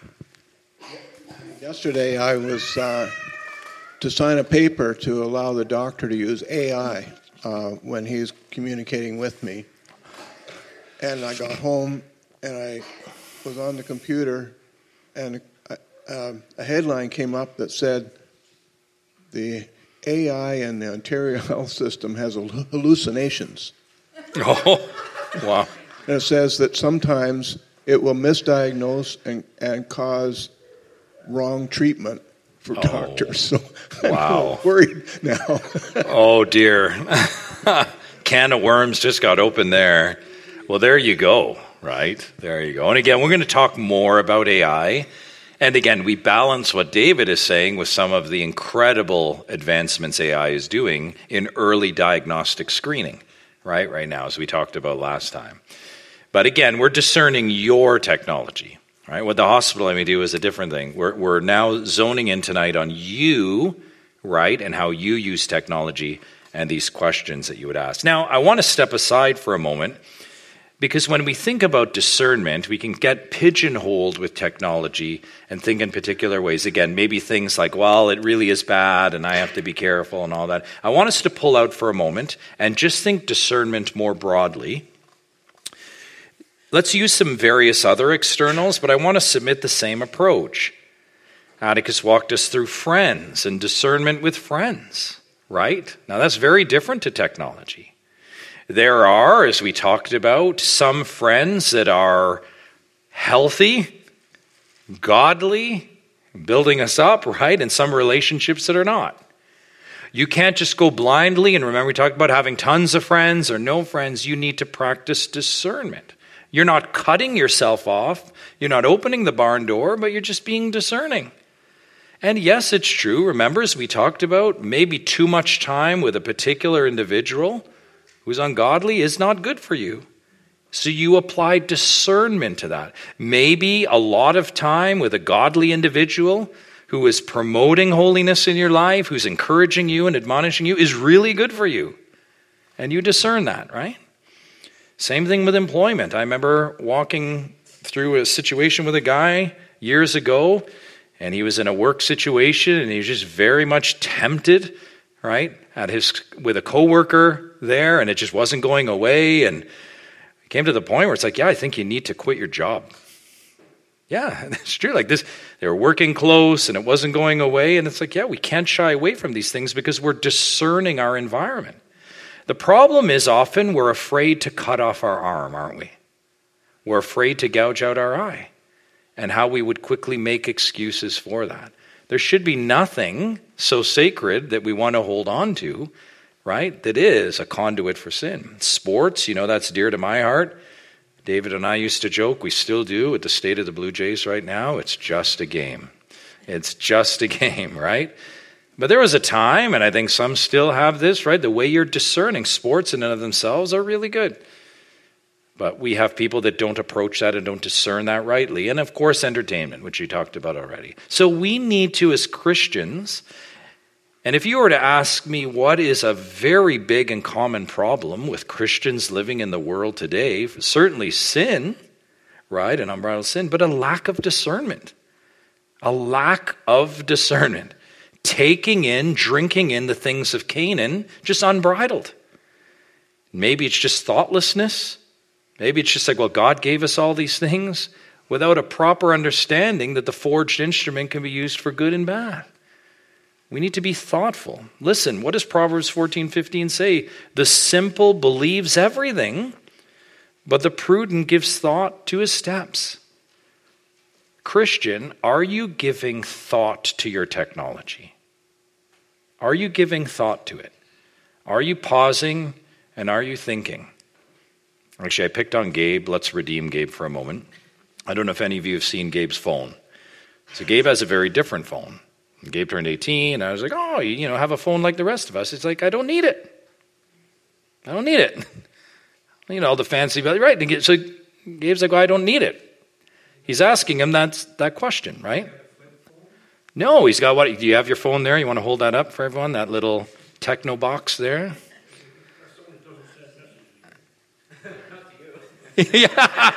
Yesterday I was uh, to sign a paper to allow the doctor to use A I. Uh, when he's communicating with me. And I got home and I was on the computer and a, uh, a headline came up that said the A I in the Ontario Health System has hallucinations. Oh, wow. And it says that sometimes it will misdiagnose and, and cause wrong treatment for oh, doctors. So I'm wow. worried now. Oh, dear. Can of worms just got open there. Well, there you go, right? There you go. And again, we're going to talk more about A I. And again, we balance what David is saying with some of the incredible advancements A I is doing in early diagnostic screening, right? Right now, as we talked about last time. But again, we're discerning your technology. Right, what the hospital may do is a different thing. We're, we're now zoning in tonight on you, right, and how you use technology and these questions that you would ask. Now, I want to step aside for a moment Because when we think about discernment, we can get pigeonholed with technology and think in particular ways. Again, maybe things like, well, it really is bad and I have to be careful and all that. I want us to pull out for a moment and just think discernment more broadly. Let's use some various other externals, but I want to submit the same approach. Atticus walked us through friends and discernment with friends, right? Now that's very different to technology. There are, as we talked about, some friends that are healthy, godly, building us up, right? And some relationships that are not. You can't just go blindly, and remember we talked about having tons of friends or no friends. You need to practice discernment. You're not cutting yourself off. You're not opening the barn door, but you're just being discerning. And yes, it's true. Remember, as we talked about, maybe too much time with a particular individual who's ungodly is not good for you. So you apply discernment to that. Maybe a lot of time with a godly individual who is promoting holiness in your life, who's encouraging you and admonishing you, is really good for you. And you discern that, right? Same thing with employment. I remember walking through a situation with a guy years ago, and he was in a work situation, and he was just very much tempted, right, at his with a coworker there, and it just wasn't going away. And it came to the point where it's like, yeah, I think you need to quit your job. Yeah, it's true. Like this, they were working close, and it wasn't going away. And it's like, yeah, we can't shy away from these things because we're discerning our environment. The problem is often we're afraid to cut off our arm, aren't we? We're afraid to gouge out our eye, and how we would quickly make excuses for that. There should be nothing so sacred that we want to hold on to, right, that is a conduit for sin. Sports, you know, that's dear to my heart. David and I used to joke, we still do, at the state of the Blue Jays right now, it's just a game. It's just a game, right? But there was a time, and I think some still have this, right? The way you're discerning sports in and of themselves are really good. But we have people that don't approach that and don't discern that rightly. And of course, entertainment, which you talked about already. So we need to, as Christians, and if you were to ask me what is a very big and common problem with Christians living in the world today, certainly sin, right, an unbridled sin, but a lack of discernment. A lack of discernment. Taking in, drinking in the things of Canaan, just unbridled. Maybe it's just thoughtlessness. Maybe it's just like, well, God gave us all these things without a proper understanding that the forged instrument can be used for good and bad. We need to be thoughtful. Listen, what does Proverbs fourteen fifteen say? The simple believes everything, but the prudent gives thought to his steps. Christian, are you giving thought to your technology? Are you giving thought to it? Are you pausing and are you thinking? Actually, I picked on Gabe. Let's redeem Gabe for a moment. I don't know if any of you have seen Gabe's phone. So Gabe has a very different phone. Gabe turned eighteen, and I was like, oh, you, you know, have a phone like the rest of us. It's like, I don't need it. I don't need it. You know, all the fancy value, right? So Gabe's like, well, I don't need it. He's asking him that, that question, right? No, he's got what? Do you have your phone there? You want to hold that up for everyone? That little techno box there? Yeah.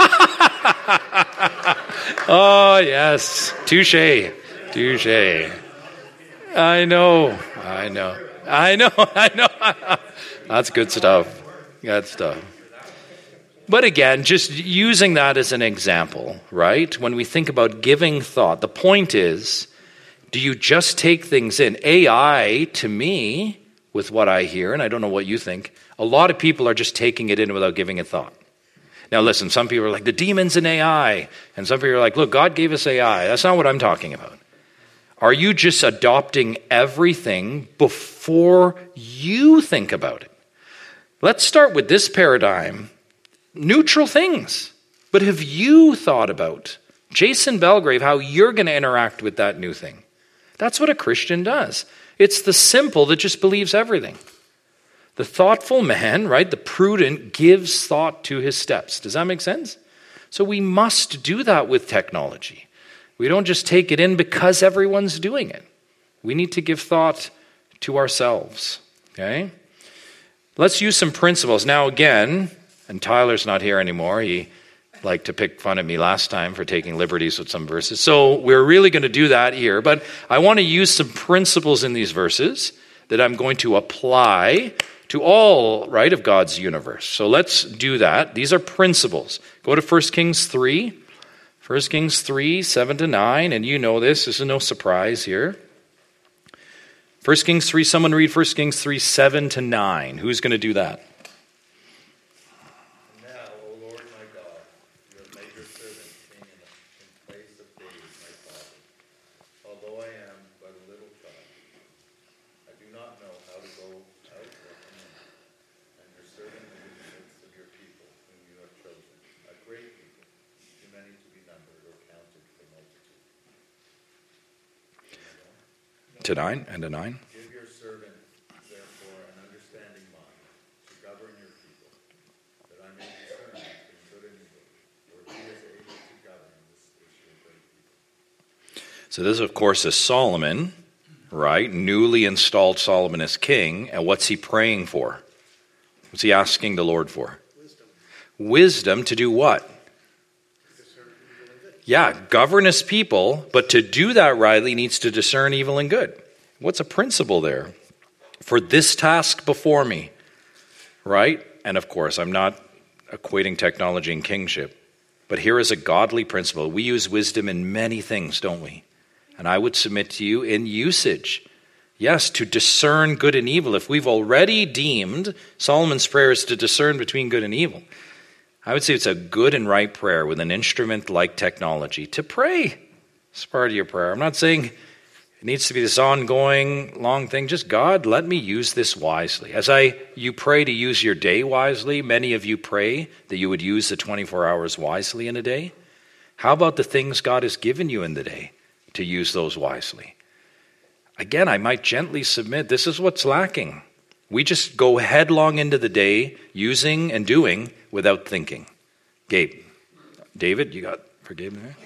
Oh, yes. Touche. Touche. I know. I know. I know. I know. That's good stuff. Good stuff. But again, just using that as an example, right? When we think about giving thought, the point is, do you just take things in? A I, to me, with what I hear, and I don't know what you think, a lot of people are just taking it in without giving it thought. Now listen, some people are like, the demon's in A I. And some people are like, look, God gave us A I. That's not what I'm talking about. Are you just adopting everything before you think about it? Let's start with this paradigm. Neutral things. But have you thought about, Jason Belgrave, how you're going to interact with that new thing? That's what a Christian does. It's the simple that just believes everything. The thoughtful man, right, the prudent, gives thought to his steps. Does that make sense? So we must do that with technology. We don't just take it in because everyone's doing it. We need to give thought to ourselves, okay? Let's use some principles. Now again, And Tyler's not here anymore. He liked to pick fun at me last time for taking liberties with some verses. So we're really going to do that here. But I want to use some principles in these verses that I'm going to apply to all, right, of God's universe. So let's do that. These are principles. Go to First Kings three. First Kings three, seven to nine. And you know this. This is no surprise here. First Kings three, someone read First Kings three, seven to nine. Who's going to do that? Now, O Lord my God, you have made your servant king in, in place of David my father. Although I am but a little child, I do not know how to go out or come in. And your servant is in the midst of your people, whom you have chosen, a great people, too many to be numbered or counted for multitude. To nine and to nine. Give your servant, therefore, an understanding mind to govern your people, that I may discern between good and evil, for he is able to govern this, this your great people. So this, of course, is Solomon, right? Newly installed Solomon as king. And what's he praying for? What's he asking the Lord for? Wisdom. Wisdom to do what? Yeah, govern his people, but to do that rightly needs to discern evil and good. What's a principle there? For this task before me, right? And of course, I'm not equating technology and kingship, but here is a godly principle. We use wisdom in many things, don't we? And I would submit to you in usage. Yes, to discern good and evil. If we've already deemed Solomon's prayer is to discern between good and evil, I would say it's a good and right prayer with an instrument like technology to pray. It's part of your prayer. I'm not saying it needs to be this ongoing, long thing. Just, God, let me use this wisely. As I you pray to use your day wisely, many of you pray that you would use the twenty-four hours wisely in a day. How about the things God has given you in the day to use those wisely? Again, I might gently submit, this is what's lacking. We just go headlong into the day, using and doing without thinking. Gabe. David, you got for Gabe there?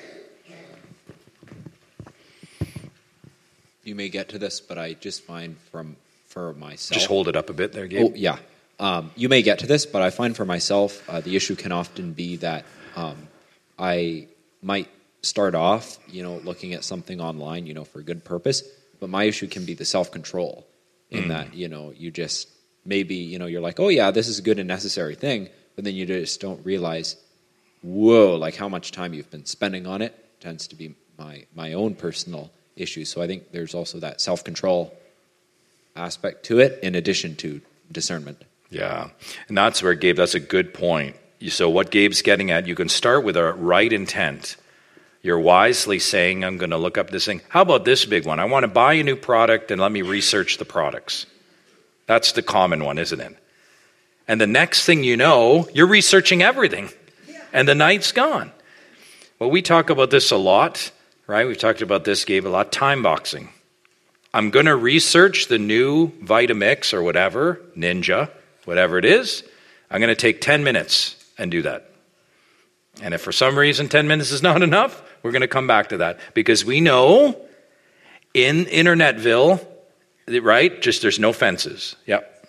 You may get to this, but I just find from for myself... Just hold it up a bit there, Gabe. Oh, yeah. Um, you may get to this, but I find for myself uh, the issue can often be that um, I might start off, you know, looking at something online, you know, for a good purpose, but my issue can be the self-control. In mm. that, you know, you just maybe, you know, you're like, oh yeah, this is a good and necessary thing, but then you just don't realize, whoa, like how much time you've been spending on it tends to be my my own personal issue. So I think there's also that self-control aspect to it in addition to discernment. Yeah, and that's where, Gabe, that's a good point. So what Gabe's getting at, you can start with a right intent. You're wisely saying, I'm going to look up this thing. How about this big one? I want to buy a new product and let me research the products. That's the common one, isn't it? And the next thing you know, you're researching everything. And the night's gone. Well, we talk about this a lot, right? We've talked about this, Gabe, a lot. Time boxing. I'm going to research the new Vitamix or whatever, Ninja, whatever it is. I'm going to take ten minutes and do that. And if for some reason ten minutes is not enough, we're going to come back to that. Because we know in Internetville, right, just there's no fences. Yep.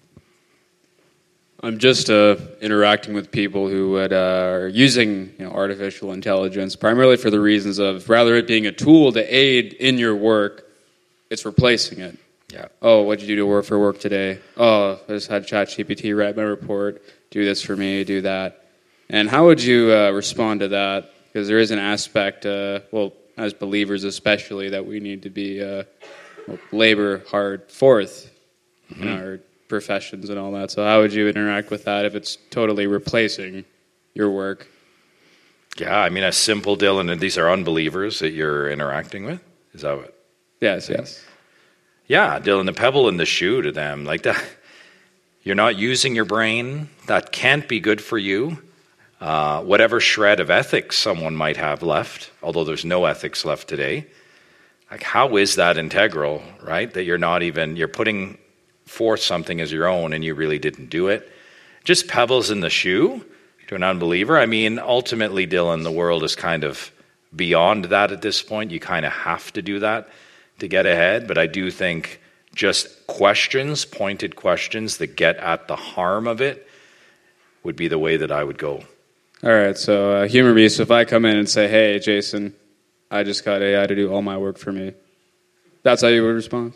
I'm just uh, interacting with people who would, uh, are using you know, artificial intelligence primarily for the reasons of rather it being a tool to aid in your work, it's replacing it. Yeah. Oh, what did you do to work for work today? Oh, I just had ChatGPT write my report. Do this for me. Do that. And how would you uh, respond to that? Because there is an aspect, uh, well, as believers especially, that we need to be uh, well, labor hard forth mm-hmm. in our professions and all that. So how would you interact with that if it's totally replacing your work? Yeah, I mean, a simple, Dylan, and these are unbelievers that you're interacting with? Is that what? Yes, yes. Yeah, Dylan, the pebble in the shoe to them, like that. You're not using your brain. That can't be good for you. Uh, whatever shred of ethics someone might have left, although there's no ethics left today, like how is that integral, right? That you're not even, you're putting forth something as your own and you really didn't do it. Just pebbles in the shoe to an unbeliever. I mean, ultimately, Dylan, the world is kind of beyond that at this point. You kind of have to do that to get ahead. But I do think just questions, pointed questions that get at the harm of it, would be the way that I would go. All right, so uh, humor me. So if I come in and say, hey, Jason, I just got A I to do all my work for me, that's how you would respond?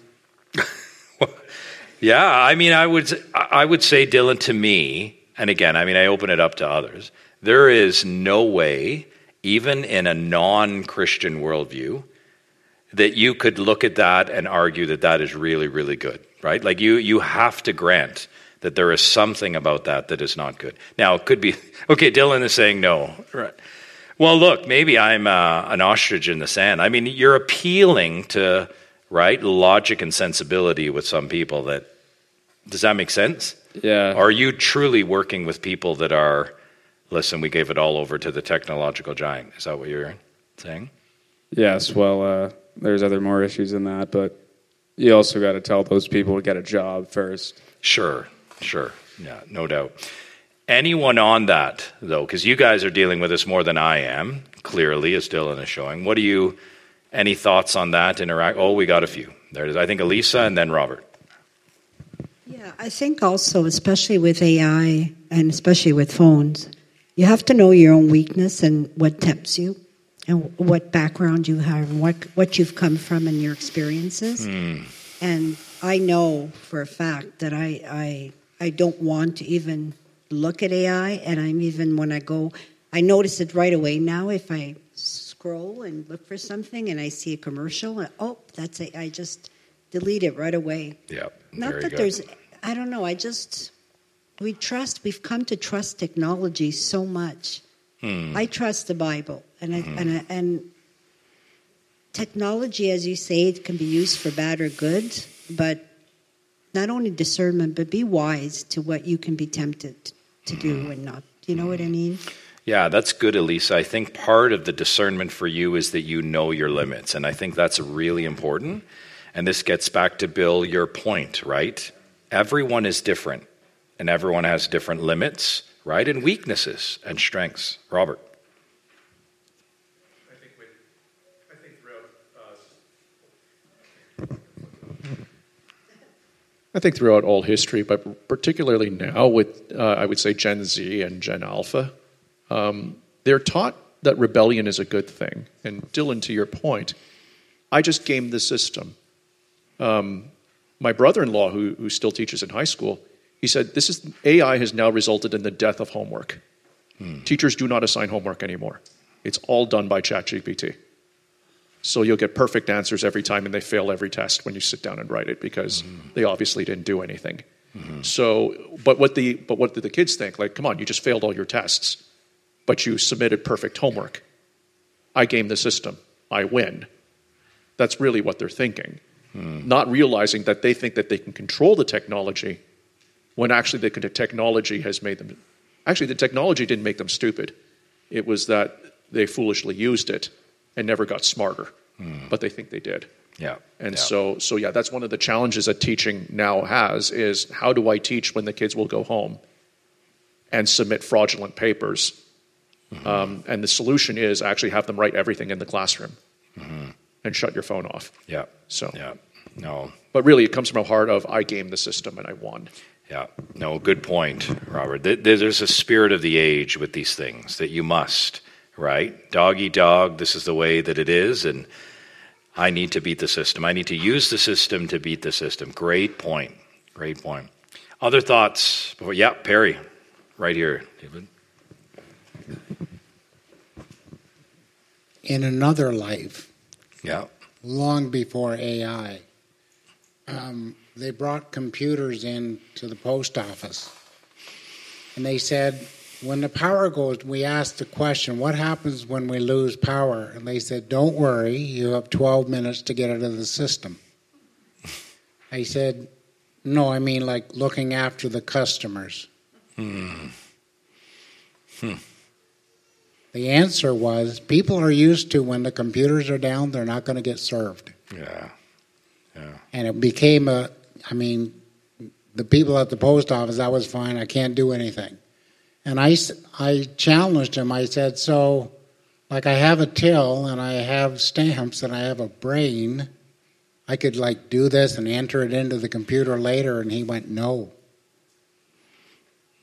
Yeah, I mean, I would, I would say, Dylan, to me, and again, I mean, I open it up to others, there is no way, even in a non-Christian worldview, that you could look at that and argue that that is really, really good, right? Like you, you have to grant that there is something about that that is not good. Now, it could be, okay, Dylan is saying no, right? Well, look, maybe I'm uh, an ostrich in the sand. I mean, you're appealing to, right, logic and sensibility with some people that, does that make sense? Yeah. Are you truly working with people that are, listen, we gave it all over to the technological giant? Is that what you're saying? Yes, well, uh, there's other more issues than that, but you also got to tell those people to get a job first. Sure, sure. Yeah, no doubt. Anyone on that, though, because you guys are dealing with this more than I am, clearly, as Dylan is showing. What do you, any thoughts on that interact? Oh, we got a few. There it is. I think Elisa and then Robert. Yeah, I think also, especially with A I and especially with phones, you have to know your own weakness and what tempts you and what background you have and what, what you've come from and your experiences. Mm. And I know for a fact that I, I I don't want to even look at A I, and I'm even, when I go, I notice it right away now if I scroll and look for something and I see a commercial, and, oh, that's it, I just delete it right away. Yeah, Not very that good. there's, I don't know, I just, we trust, we've come to trust technology so much. Hmm. I trust the Bible, and I, Mhm. and I, and technology, as you say, it can be used for bad or good, but not only discernment, but be wise to what you can be tempted to do and not. You know what I mean? Yeah, that's good, Elisa. I think part of the discernment for you is that you know your limits, and I think that's really important. And this gets back to, Bill, your point, right? Everyone is different, and everyone has different limits, right, and weaknesses and strengths. Robert. I think, we, I think throughout uh, I think throughout all history, but particularly now with, uh, I would say, Gen Z and Gen Alpha, um, they're taught that rebellion is a good thing. And Dylan, to your point, I just gamed the system. Um, my brother-in-law, who, who still teaches in high school, he said, "This is A I has now resulted in the death of homework. Hmm. Teachers do not assign homework anymore. It's all done by ChatGPT. So you'll get perfect answers every time, and they fail every test when you sit down and write it because mm-hmm. they obviously didn't do anything. Mm-hmm. So, but what the but what did the kids think? Like, come on, you just failed all your tests, but you submitted perfect homework. I game the system. I win." That's really what they're thinking, mm. not realizing that they think that they can control the technology, when actually the technology has made them. Actually, the technology didn't make them stupid. It was that they foolishly used it and never got smarter, mm. but they think they did. Yeah. And yeah. so, so yeah, that's one of the challenges that teaching now has is how do I teach when the kids will go home and submit fraudulent papers? Mm-hmm. Um, and the solution is actually have them write everything in the classroom mm-hmm. and shut your phone off. Yeah. So, yeah. No. But really, it comes from a heart of I gamed the system and I won. Yeah. No, good point, Robert. There's a spirit of the age with these things that you must, right? Dog eat dog, this is the way that it is, and I need to beat the system. I need to use the system to beat the system. Great point. Great point. Other thoughts? Before, yeah, Perry, right here, David. In another life, yeah, long before A I, um, they brought computers in to the post office, and they said, when the power goes, we asked the question, what happens when we lose power? And they said, don't worry, you have twelve minutes to get out of the system. I said, no, I mean like looking after the customers. Hmm. Hmm. The answer was, people are used to when the computers are down, they're not going to get served. Yeah. Yeah. And it became a, I mean, the people at the post office, that was fine, I can't do anything. And I, I challenged him. I said, so, like I have a till and I have stamps and I have a brain. I could like do this and enter it into the computer later. And he went, no.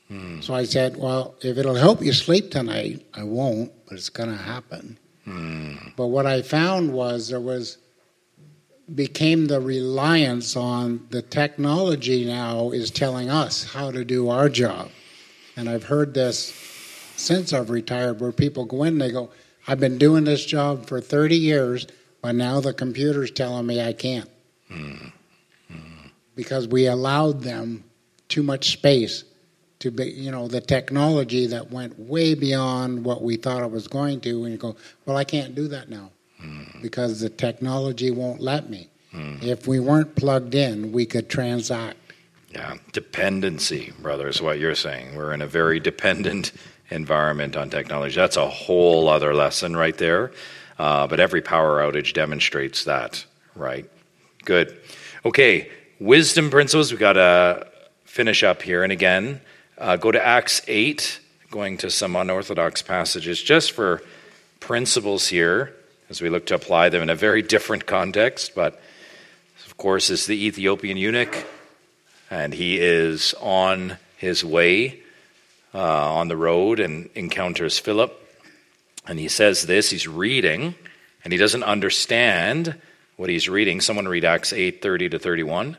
Hmm. So I said, well, if it'll help you sleep tonight, I won't, but it's going to happen. Hmm. But what I found was there was became the reliance on the technology now is telling us how to do our job. And I've heard this since I've retired where people go in and they go, I've been doing this job for thirty years, but now the computer's telling me I can't. Hmm. Hmm. Because we allowed them too much space to be, you know, the technology that went way beyond what we thought it was going to. And you go, well, I can't do that now mm. because the technology won't let me. Mm. If we weren't plugged in, we could transact. Yeah, dependency, brother, is what you're saying. We're in a very dependent environment on technology. That's a whole other lesson right there. Uh, but every power outage demonstrates that, right? Good. Okay, wisdom principles. We've got to finish up here. And again, Uh, go to Acts eight, going to some unorthodox passages, just for principles here, as we look to apply them in a very different context. But, of course, is the Ethiopian eunuch, and he is on his way uh, on the road and encounters Philip. And he says this, he's reading, and he doesn't understand what he's reading. Someone read Acts eight, thirty to thirty-one.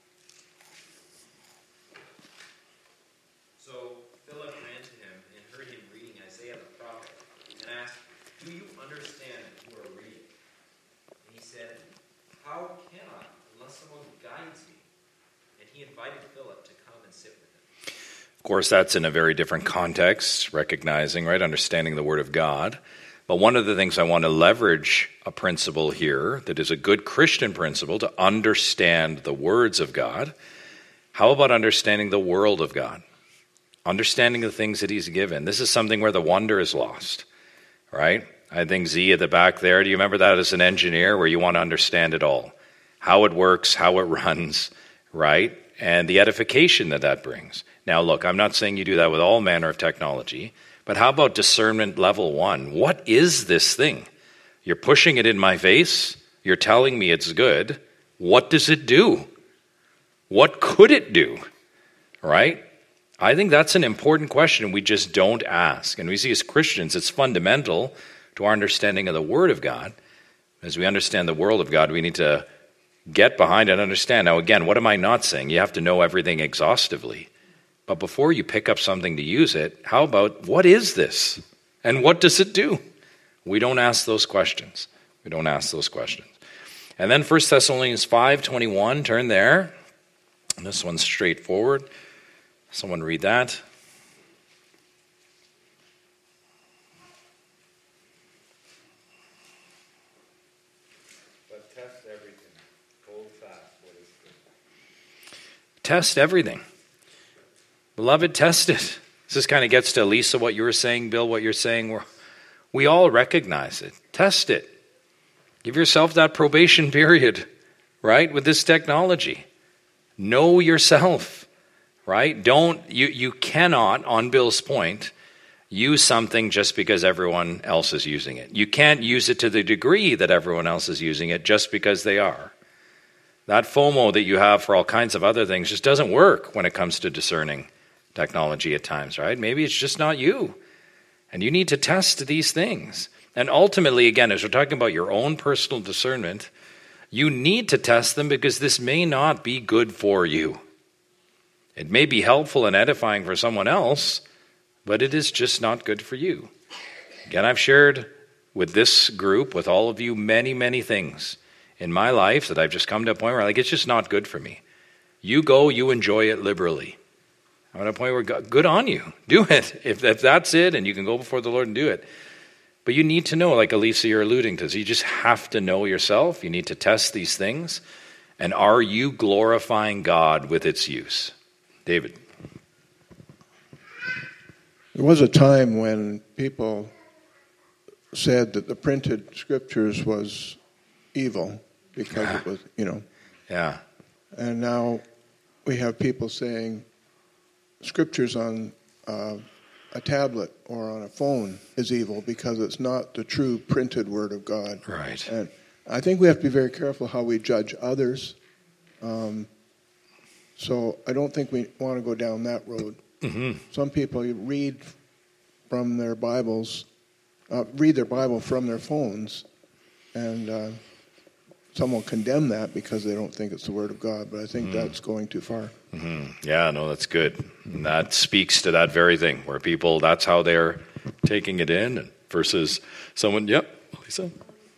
Of course, that's in a very different context, recognizing, right, understanding the Word of God. But one of the things I want to leverage a principle here that is a good Christian principle to understand the words of God. How about understanding the world of God? Understanding the things that He's given. This is something where the wonder is lost, right? I think Z at the back there, do you remember that as an engineer where you want to understand it all? How it works, how it runs, right? And the edification that that brings. Now, look, I'm not saying you do that with all manner of technology, but how about discernment level one? What is this thing? You're pushing it in my face. You're telling me it's good. What does it do? What could it do? Right? I think that's an important question we just don't ask. And we see as Christians, it's fundamental to our understanding of the Word of God. As we understand the world of God, we need to get behind and understand. Now, again, what am I not saying? You have to know everything exhaustively. But before you pick up something to use it, how about, what is this? And what does it do? We don't ask those questions. We don't ask those questions. And then First Thessalonians five twenty-one, turn there. And this one's straightforward. Someone read that. But test everything. Hold fast what is good. Test everything. Beloved, test it. This kind of gets to Lisa, what you were saying, Bill, what you're saying. We're, we all recognize it. Test it. Give yourself that probation period, right, with this technology. Know yourself, right? Don't, you, you cannot, on Bill's point, use something just because everyone else is using it. You can't use it to the degree that everyone else is using it just because they are. That FOMO that you have for all kinds of other things just doesn't work when it comes to discerning technology at times, right? Maybe it's just not you. And you need to test these things. And ultimately, again, as we're talking about your own personal discernment, you need to test them because this may not be good for you. It may be helpful and edifying for someone else, but it is just not good for you. Again, I've shared with this group, with all of you, many, many things in my life that I've just come to a point where like it's just not good for me. You go, you enjoy it liberally. I'm at a point where good on you. Do it. If, if that's it and you can go before the Lord and do it. But you need to know, like Elisa, you're alluding to, so you just have to know yourself. You need to test these things. And are you glorifying God with its use? David. There was a time when people said that the printed scriptures was evil because yeah. it was, you know. Yeah. And now we have people saying scriptures on uh, a tablet or on a phone is evil because it's not the true printed word of God. Right. And I think we have to be very careful how we judge others. Um, so I don't think we want to go down that road. Mm-hmm. Some people read from their Bibles, uh, read their Bible from their phones, and uh, some will condemn that because they don't think it's the Word of God, but I think mm. that's going too far. Mm-hmm. Yeah, no, that's good. And that speaks to that very thing, where people, that's how they're taking it in, and versus someone, yep, Lisa?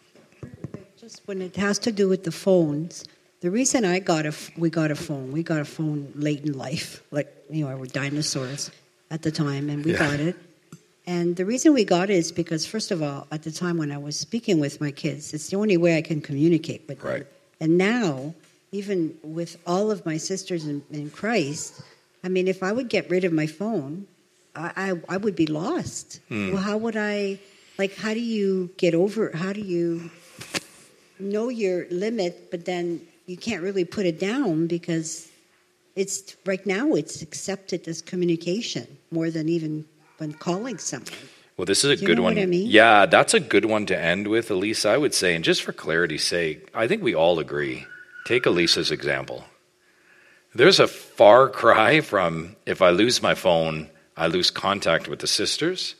Just when it has to do with the phones, the reason I got a, we got a phone, we got a phone late in life, like, you know, we're dinosaurs at the time, and we yeah. got it. And the reason we got it is because, first of all, at the time when I was speaking with my kids, it's the only way I can communicate with them. Right. And now, even with all of my sisters in, in Christ, I mean, if I would get rid of my phone, I, I, I would be lost. Hmm. Well, how would I, like, how do you get over, how do you know your limit, but then you can't really put it down because it's, right now, it's accepted as communication more than even when calling someone. Well, this is a Do you good know one. What I mean? Yeah, that's a good one to end with, Elisa, I would say. And just for clarity's sake, I think we all agree. Take Elisa's example. There's a far cry from if I lose my phone, I lose contact with the sisters,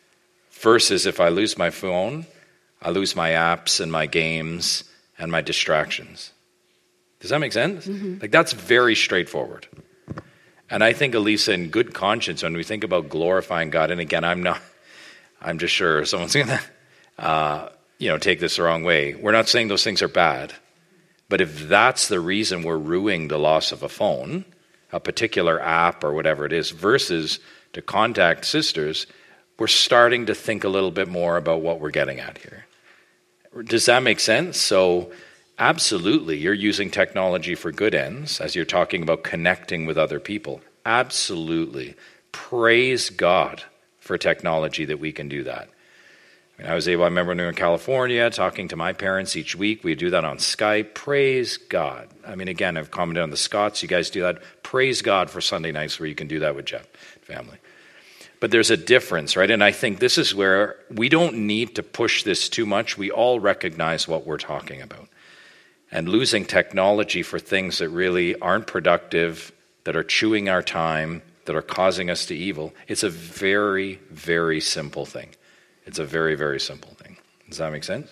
versus if I lose my phone, I lose my apps and my games and my distractions. Does that make sense? Mm-hmm. Like, that's very straightforward. And I think, Elisa, in good conscience, when we think about glorifying God, and again, I'm not, I'm just sure someone's going to, uh, you know, take this the wrong way. We're not saying those things are bad. But if that's the reason we're ruining the loss of a phone, a particular app or whatever it is, versus to contact sisters, we're starting to think a little bit more about what we're getting at here. Does that make sense? So absolutely, you're using technology for good ends, as you're talking about connecting with other people. Absolutely. Praise God for technology that we can do that. I mean, I was able, I remember when we were in California, talking to my parents each week. We do that on Skype. Praise God. I mean, again, I've commented on the Scots. You guys do that. Praise God for Sunday nights where you can do that with Jeff family. But there's a difference, right? And I think this is where we don't need to push this too much. We all recognize what we're talking about. And losing technology for things that really aren't productive, that are chewing our time, that are causing us to evil, it's a very, very simple thing. It's a very, very simple thing. Does that make sense?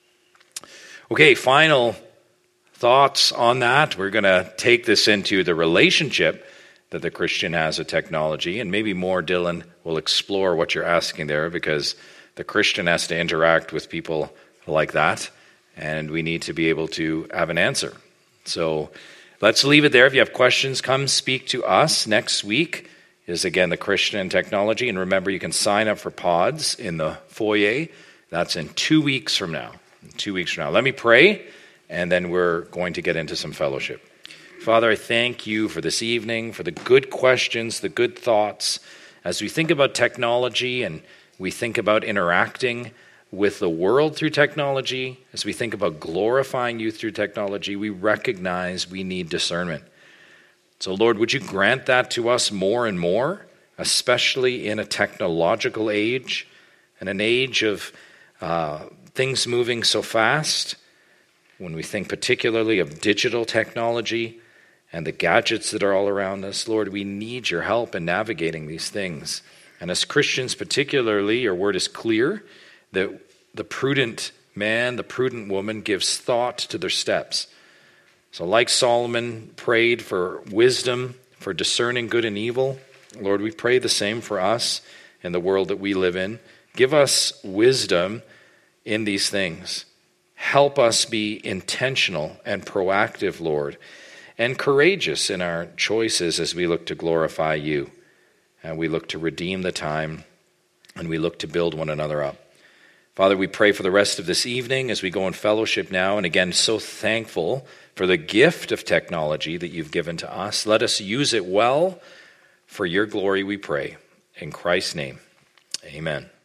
Okay, final thoughts on that. We're going to take this into the relationship that the Christian has with technology, and maybe more, Dylan, will explore what you're asking there, because the Christian has to interact with people like that, and we need to be able to have an answer. So let's leave it there. If you have questions, come speak to us. Next week is, again, the Christian and technology. And remember, you can sign up for pods in the foyer. That's in two weeks from now. Two weeks from now. Let me pray, and then we're going to get into some fellowship. Father, I thank you for this evening, for the good questions, the good thoughts. As we think about technology and we think about interacting with the world through technology, as we think about glorifying you through technology, we recognize we need discernment. So, Lord, would you grant that to us more and more, especially in a technological age, in an age of uh, things moving so fast, when we think particularly of digital technology and the gadgets that are all around us. Lord, we need your help in navigating these things. And as Christians particularly, your word is clear that the prudent man, the prudent woman gives thought to their steps. So like Solomon prayed for wisdom, for discerning good and evil, Lord, we pray the same for us in the world that we live in. Give us wisdom in these things. Help us be intentional and proactive, Lord, and courageous in our choices as we look to glorify you, and we look to redeem the time, and we look to build one another up. Father, we pray for the rest of this evening as we go in fellowship now, and again, so thankful for the gift of technology that you've given to us. Let us use it well for your glory, we pray. In Christ's name, amen.